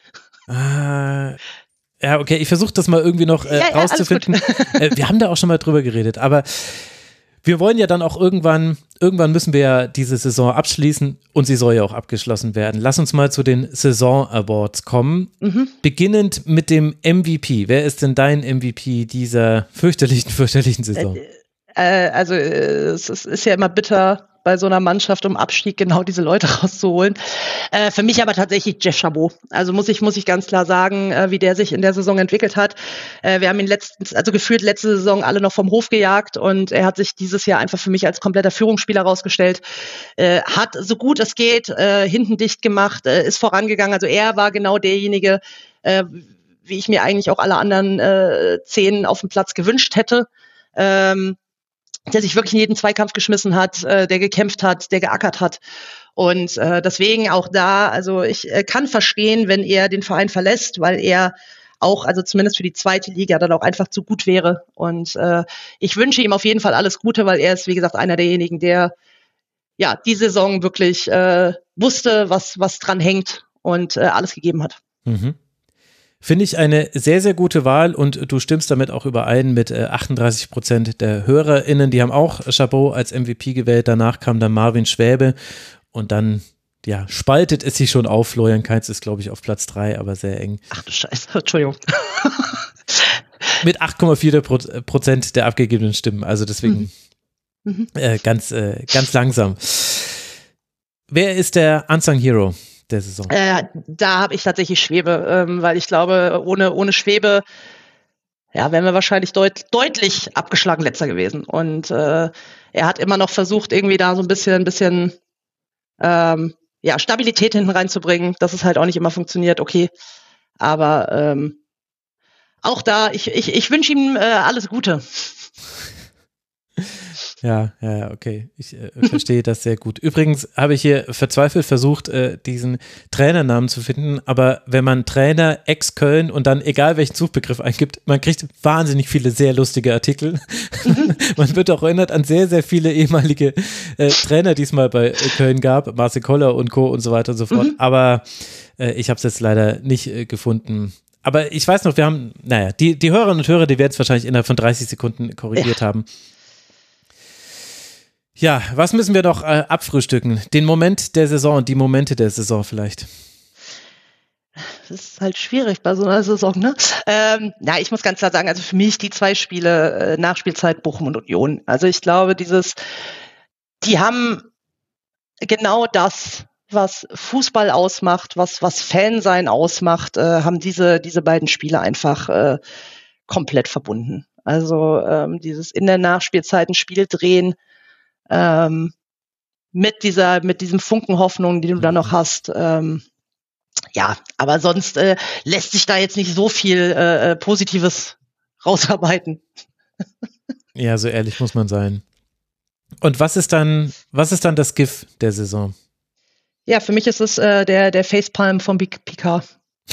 Ja, okay, ich versuche das mal irgendwie noch rauszufinden. Wir haben da auch schon mal drüber geredet, aber wir wollen ja dann auch irgendwann müssen wir ja diese Saison abschließen und sie soll ja auch abgeschlossen werden. Lass uns mal zu den Saison Awards kommen. Beginnend mit dem MVP. Wer ist denn dein MVP dieser fürchterlichen Saison? Also es ist ja immer bitter bei so einer Mannschaft, um Abstieg genau diese Leute rauszuholen. Für mich aber tatsächlich Jeff Chabot. Also muss ich ganz klar sagen, wie der sich in der Saison entwickelt hat. Wir haben ihn gefühlt letzte Saison alle noch vom Hof gejagt und er hat sich dieses Jahr einfach für mich als kompletter Führungsspieler rausgestellt. Hat so gut es geht hinten dicht gemacht, ist vorangegangen. Also er war genau derjenige, wie ich mir eigentlich auch alle anderen 10 auf dem Platz gewünscht hätte. Der sich wirklich in jeden Zweikampf geschmissen hat, der gekämpft hat, der geackert hat. Und deswegen auch da, also ich kann verstehen, wenn er den Verein verlässt, weil er auch, also zumindest für die zweite Liga, dann auch einfach zu gut wäre. Und ich wünsche ihm auf jeden Fall alles Gute, weil er ist, wie gesagt, einer derjenigen, der ja die Saison wirklich wusste, was dran hängt und alles gegeben hat. Mhm. Finde ich eine sehr, sehr gute Wahl und du stimmst damit auch überein mit 38% der HörerInnen, die haben auch Chabot als MVP gewählt, danach kam dann Marvin Schwäbe und dann, ja, spaltet es sich schon auf. Florian Kainz ist, glaube ich, auf Platz 3, aber sehr eng. Ach du Scheiße, Entschuldigung. Mit 8,4% der abgegebenen Stimmen, also deswegen ganz langsam. Wer ist der Unsung Hero der Saison? Da habe ich tatsächlich Schwäbe, weil ich glaube, ohne Schwäbe wären wir wahrscheinlich deutlich abgeschlagen Letzter gewesen. Und er hat immer noch versucht, irgendwie da so ein bisschen Stabilität hinten reinzubringen, dass es halt auch nicht immer funktioniert, okay. Aber auch da, ich wünsche ihm alles Gute. Ja, okay. Ich verstehe das sehr gut. Übrigens habe ich hier verzweifelt versucht, diesen Trainernamen zu finden, aber wenn man Trainer ex-Köln und dann egal welchen Suchbegriff eingibt, man kriegt wahnsinnig viele sehr lustige Artikel. Man wird auch erinnert an sehr, sehr viele ehemalige Trainer, die es mal bei Köln gab, Marcel Koller und Co. und so weiter und so fort. Aber ich habe es jetzt leider nicht gefunden. Aber ich weiß noch, wir haben, die Hörerinnen und Hörer, die werden es wahrscheinlich innerhalb von 30 Sekunden korrigiert haben. Ja, was müssen wir noch abfrühstücken? Den Moment der Saison, die Momente der Saison vielleicht. Das ist halt schwierig bei so einer Saison, ne? Ich muss ganz klar sagen, also für mich die 2 Spiele Nachspielzeit Bochum und Union. Also ich glaube, die haben genau das, was Fußball ausmacht, was Fansein ausmacht, haben diese beiden Spiele einfach komplett verbunden. Also dieses in der Nachspielzeit ein Spiel drehen, mit diesem Funken Hoffnung, die du da noch hast, Ja, aber sonst lässt sich da jetzt nicht so viel Positives rausarbeiten. Ja, so ehrlich muss man sein. Und was ist dann das GIF der Saison? Ja, für mich ist es der Facepalm von Picard.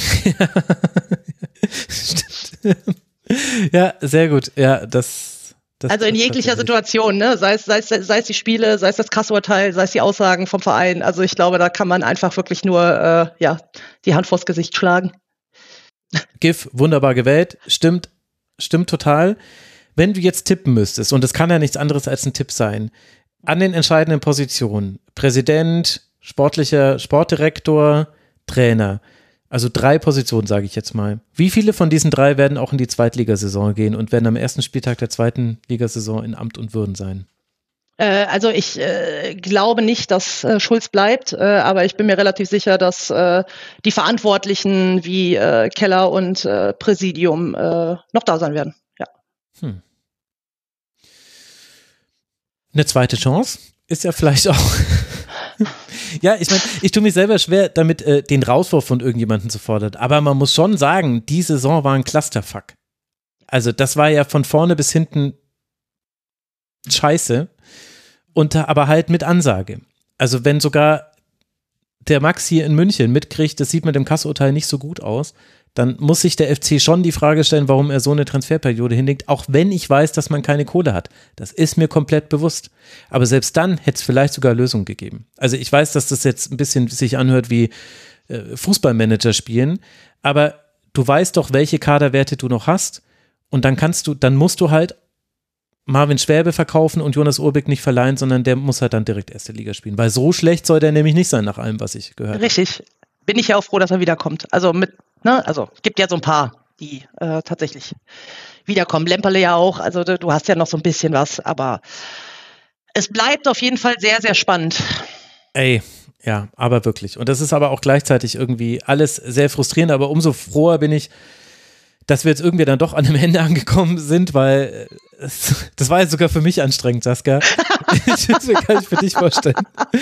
Stimmt. Ja, sehr gut. Ja, das also in jeglicher Situation, ne? Sei es die Spiele, sei es das Kassurteil, sei es die Aussagen vom Verein. Also ich glaube, da kann man einfach wirklich nur die Hand vors Gesicht schlagen. GIF, wunderbar gewählt. Stimmt total. Wenn du jetzt tippen müsstest, und es kann ja nichts anderes als ein Tipp sein, an den entscheidenden Positionen, Präsident, Sportdirektor, Trainer, also 3 Positionen, sage ich jetzt mal. Wie viele von diesen 3 werden auch in die Zweitligasaison gehen und werden am ersten Spieltag der zweiten Ligasaison in Amt und Würden sein? Also ich glaube nicht, dass Schulz bleibt, aber ich bin mir relativ sicher, dass die Verantwortlichen wie Keller und Präsidium noch da sein werden. Ja. Eine zweite Chance ist ja vielleicht auch. Ja, ich meine, ich tue mich selber schwer, damit den Rauswurf von irgendjemandem zu fordern. Aber man muss schon sagen, die Saison war ein Clusterfuck. Also das war ja von vorne bis hinten scheiße. Aber halt mit Ansage. Also wenn sogar der Max hier in München mitkriegt, das sieht mit dem Kassurteil nicht so gut aus, dann muss sich der FC schon die Frage stellen, warum er so eine Transferperiode hinlegt, auch wenn ich weiß, dass man keine Kohle hat. Das ist mir komplett bewusst. Aber selbst dann hätte es vielleicht sogar Lösungen gegeben. Also ich weiß, dass das jetzt ein bisschen sich anhört wie Fußballmanager spielen, aber du weißt doch, welche Kaderwerte du noch hast und dann musst du halt Marvin Schwäbe verkaufen und Jonas Urbik nicht verleihen, sondern der muss halt dann direkt erste Liga spielen, weil so schlecht soll der nämlich nicht sein, nach allem, was ich gehört habe. Richtig. Bin ich ja auch froh, dass er wiederkommt. Also es gibt ja so ein paar, die tatsächlich wiederkommen. Lemperle ja auch, also du hast ja noch so ein bisschen was, aber es bleibt auf jeden Fall sehr, sehr spannend. Ey, ja, aber wirklich. Und das ist aber auch gleichzeitig irgendwie alles sehr frustrierend, aber umso froher bin ich, dass wir jetzt irgendwie dann doch an dem Ende angekommen sind, weil das war jetzt sogar für mich anstrengend, Saskia. Das kann ich für dich vorstellen.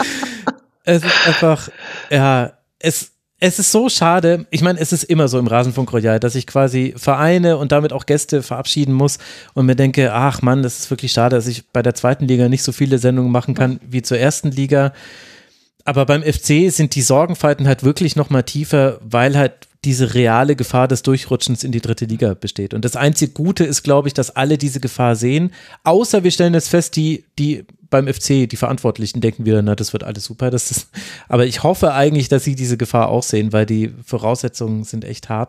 Es ist einfach, ja, es ist so schade. Ich meine, es ist immer so im Rasenfunk Royal, dass ich quasi Vereine und damit auch Gäste verabschieden muss und mir denke, ach Mann, das ist wirklich schade, dass ich bei der zweiten Liga nicht so viele Sendungen machen kann wie zur ersten Liga. Aber beim FC sind die Sorgenfalten halt wirklich noch mal tiefer, weil halt diese reale Gefahr des Durchrutschens in die dritte Liga besteht. Und das einzige Gute ist, glaube ich, dass alle diese Gefahr sehen, außer wir stellen jetzt fest, die beim FC, die Verantwortlichen denken wieder, na, das wird alles super. Aber ich hoffe eigentlich, dass sie diese Gefahr auch sehen, weil die Voraussetzungen sind echt hart.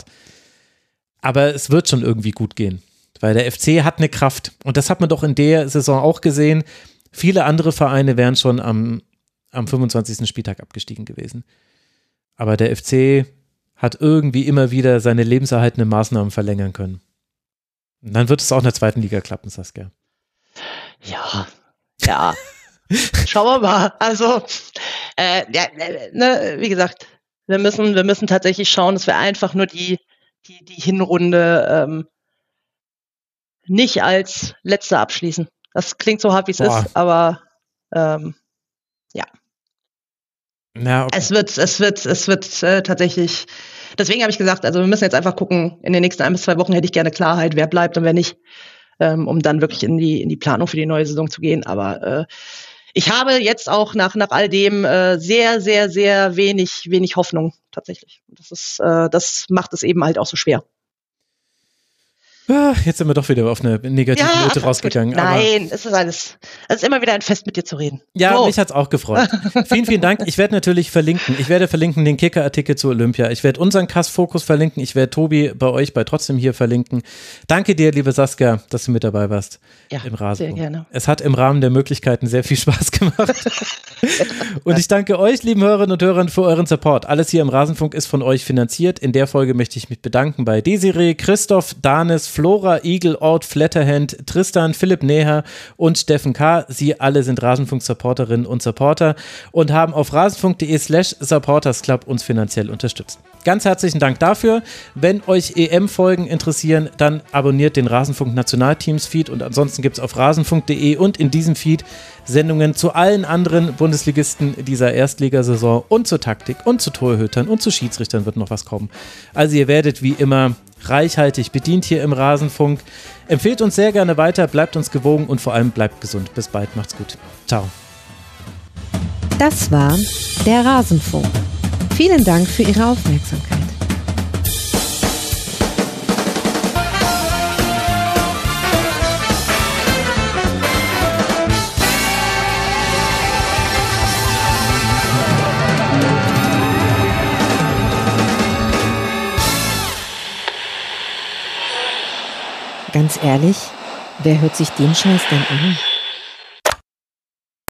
Aber es wird schon irgendwie gut gehen, weil der FC hat eine Kraft. Und das hat man doch in der Saison auch gesehen. Viele andere Vereine wären schon am 25. Spieltag abgestiegen gewesen. Aber der FC hat irgendwie immer wieder seine lebenserhaltenden Maßnahmen verlängern können. Und dann wird es auch in der zweiten Liga klappen, Saskia. Ja. Schauen wir mal. Also, wie gesagt, wir müssen tatsächlich schauen, dass wir einfach nur die Hinrunde nicht als letzte abschließen. Das klingt so hart, wie es ist, aber ja. Ja, okay. Es wird tatsächlich, deswegen habe ich gesagt, also wir müssen jetzt einfach gucken, in den nächsten 1 bis 2 Wochen hätte ich gerne Klarheit, wer bleibt und wer nicht, um dann wirklich in die Planung für die neue Saison zu gehen. Aber ich habe jetzt auch nach all dem sehr, sehr, sehr wenig Hoffnung tatsächlich. Das macht es eben halt auch so schwer. Jetzt sind wir doch wieder auf eine negative Note rausgegangen. Nein, es ist immer wieder ein Fest, mit dir zu reden. Ja, mich hat's auch gefreut. Vielen Dank. Ich werde natürlich verlinken. Ich werde verlinken den Kicker-Artikel zu Olympia. Ich werde unseren Cast-Fokus verlinken. Ich werde Tobi bei euch bei Trotzdem hier verlinken. Danke dir, liebe Saskia, dass du mit dabei warst. Ja, im Rasenfunk. sehr gerne. Es hat im Rahmen der Möglichkeiten sehr viel Spaß gemacht. Und ich danke euch, lieben Hörerinnen und Hörern, für euren Support. Alles hier im Rasenfunk ist von euch finanziert. In der Folge möchte ich mich bedanken bei Desiree, Christoph, Danis, Flora, Igel, Ort, Flatterhand, Tristan, Philipp Neher und Steffen K. Sie alle sind Rasenfunk-Supporterinnen und Supporter und haben auf rasenfunk.de/supportersclub uns finanziell unterstützt. Ganz herzlichen Dank dafür. Wenn euch EM-Folgen interessieren, dann abonniert den Rasenfunk-Nationalteams-Feed und ansonsten gibt es auf rasenfunk.de und in diesem Feed Sendungen zu allen anderen Bundesligisten dieser Erstligasaison und zur Taktik und zu Torhütern und zu Schiedsrichtern wird noch was kommen. Also ihr werdet wie immer reichhaltig bedient hier im Rasenfunk. Empfehlt uns sehr gerne weiter, bleibt uns gewogen und vor allem bleibt gesund. Bis bald, macht's gut. Ciao. Das war der Rasenfunk. Vielen Dank für Ihre Aufmerksamkeit. Ganz ehrlich, wer hört sich den Scheiß denn an?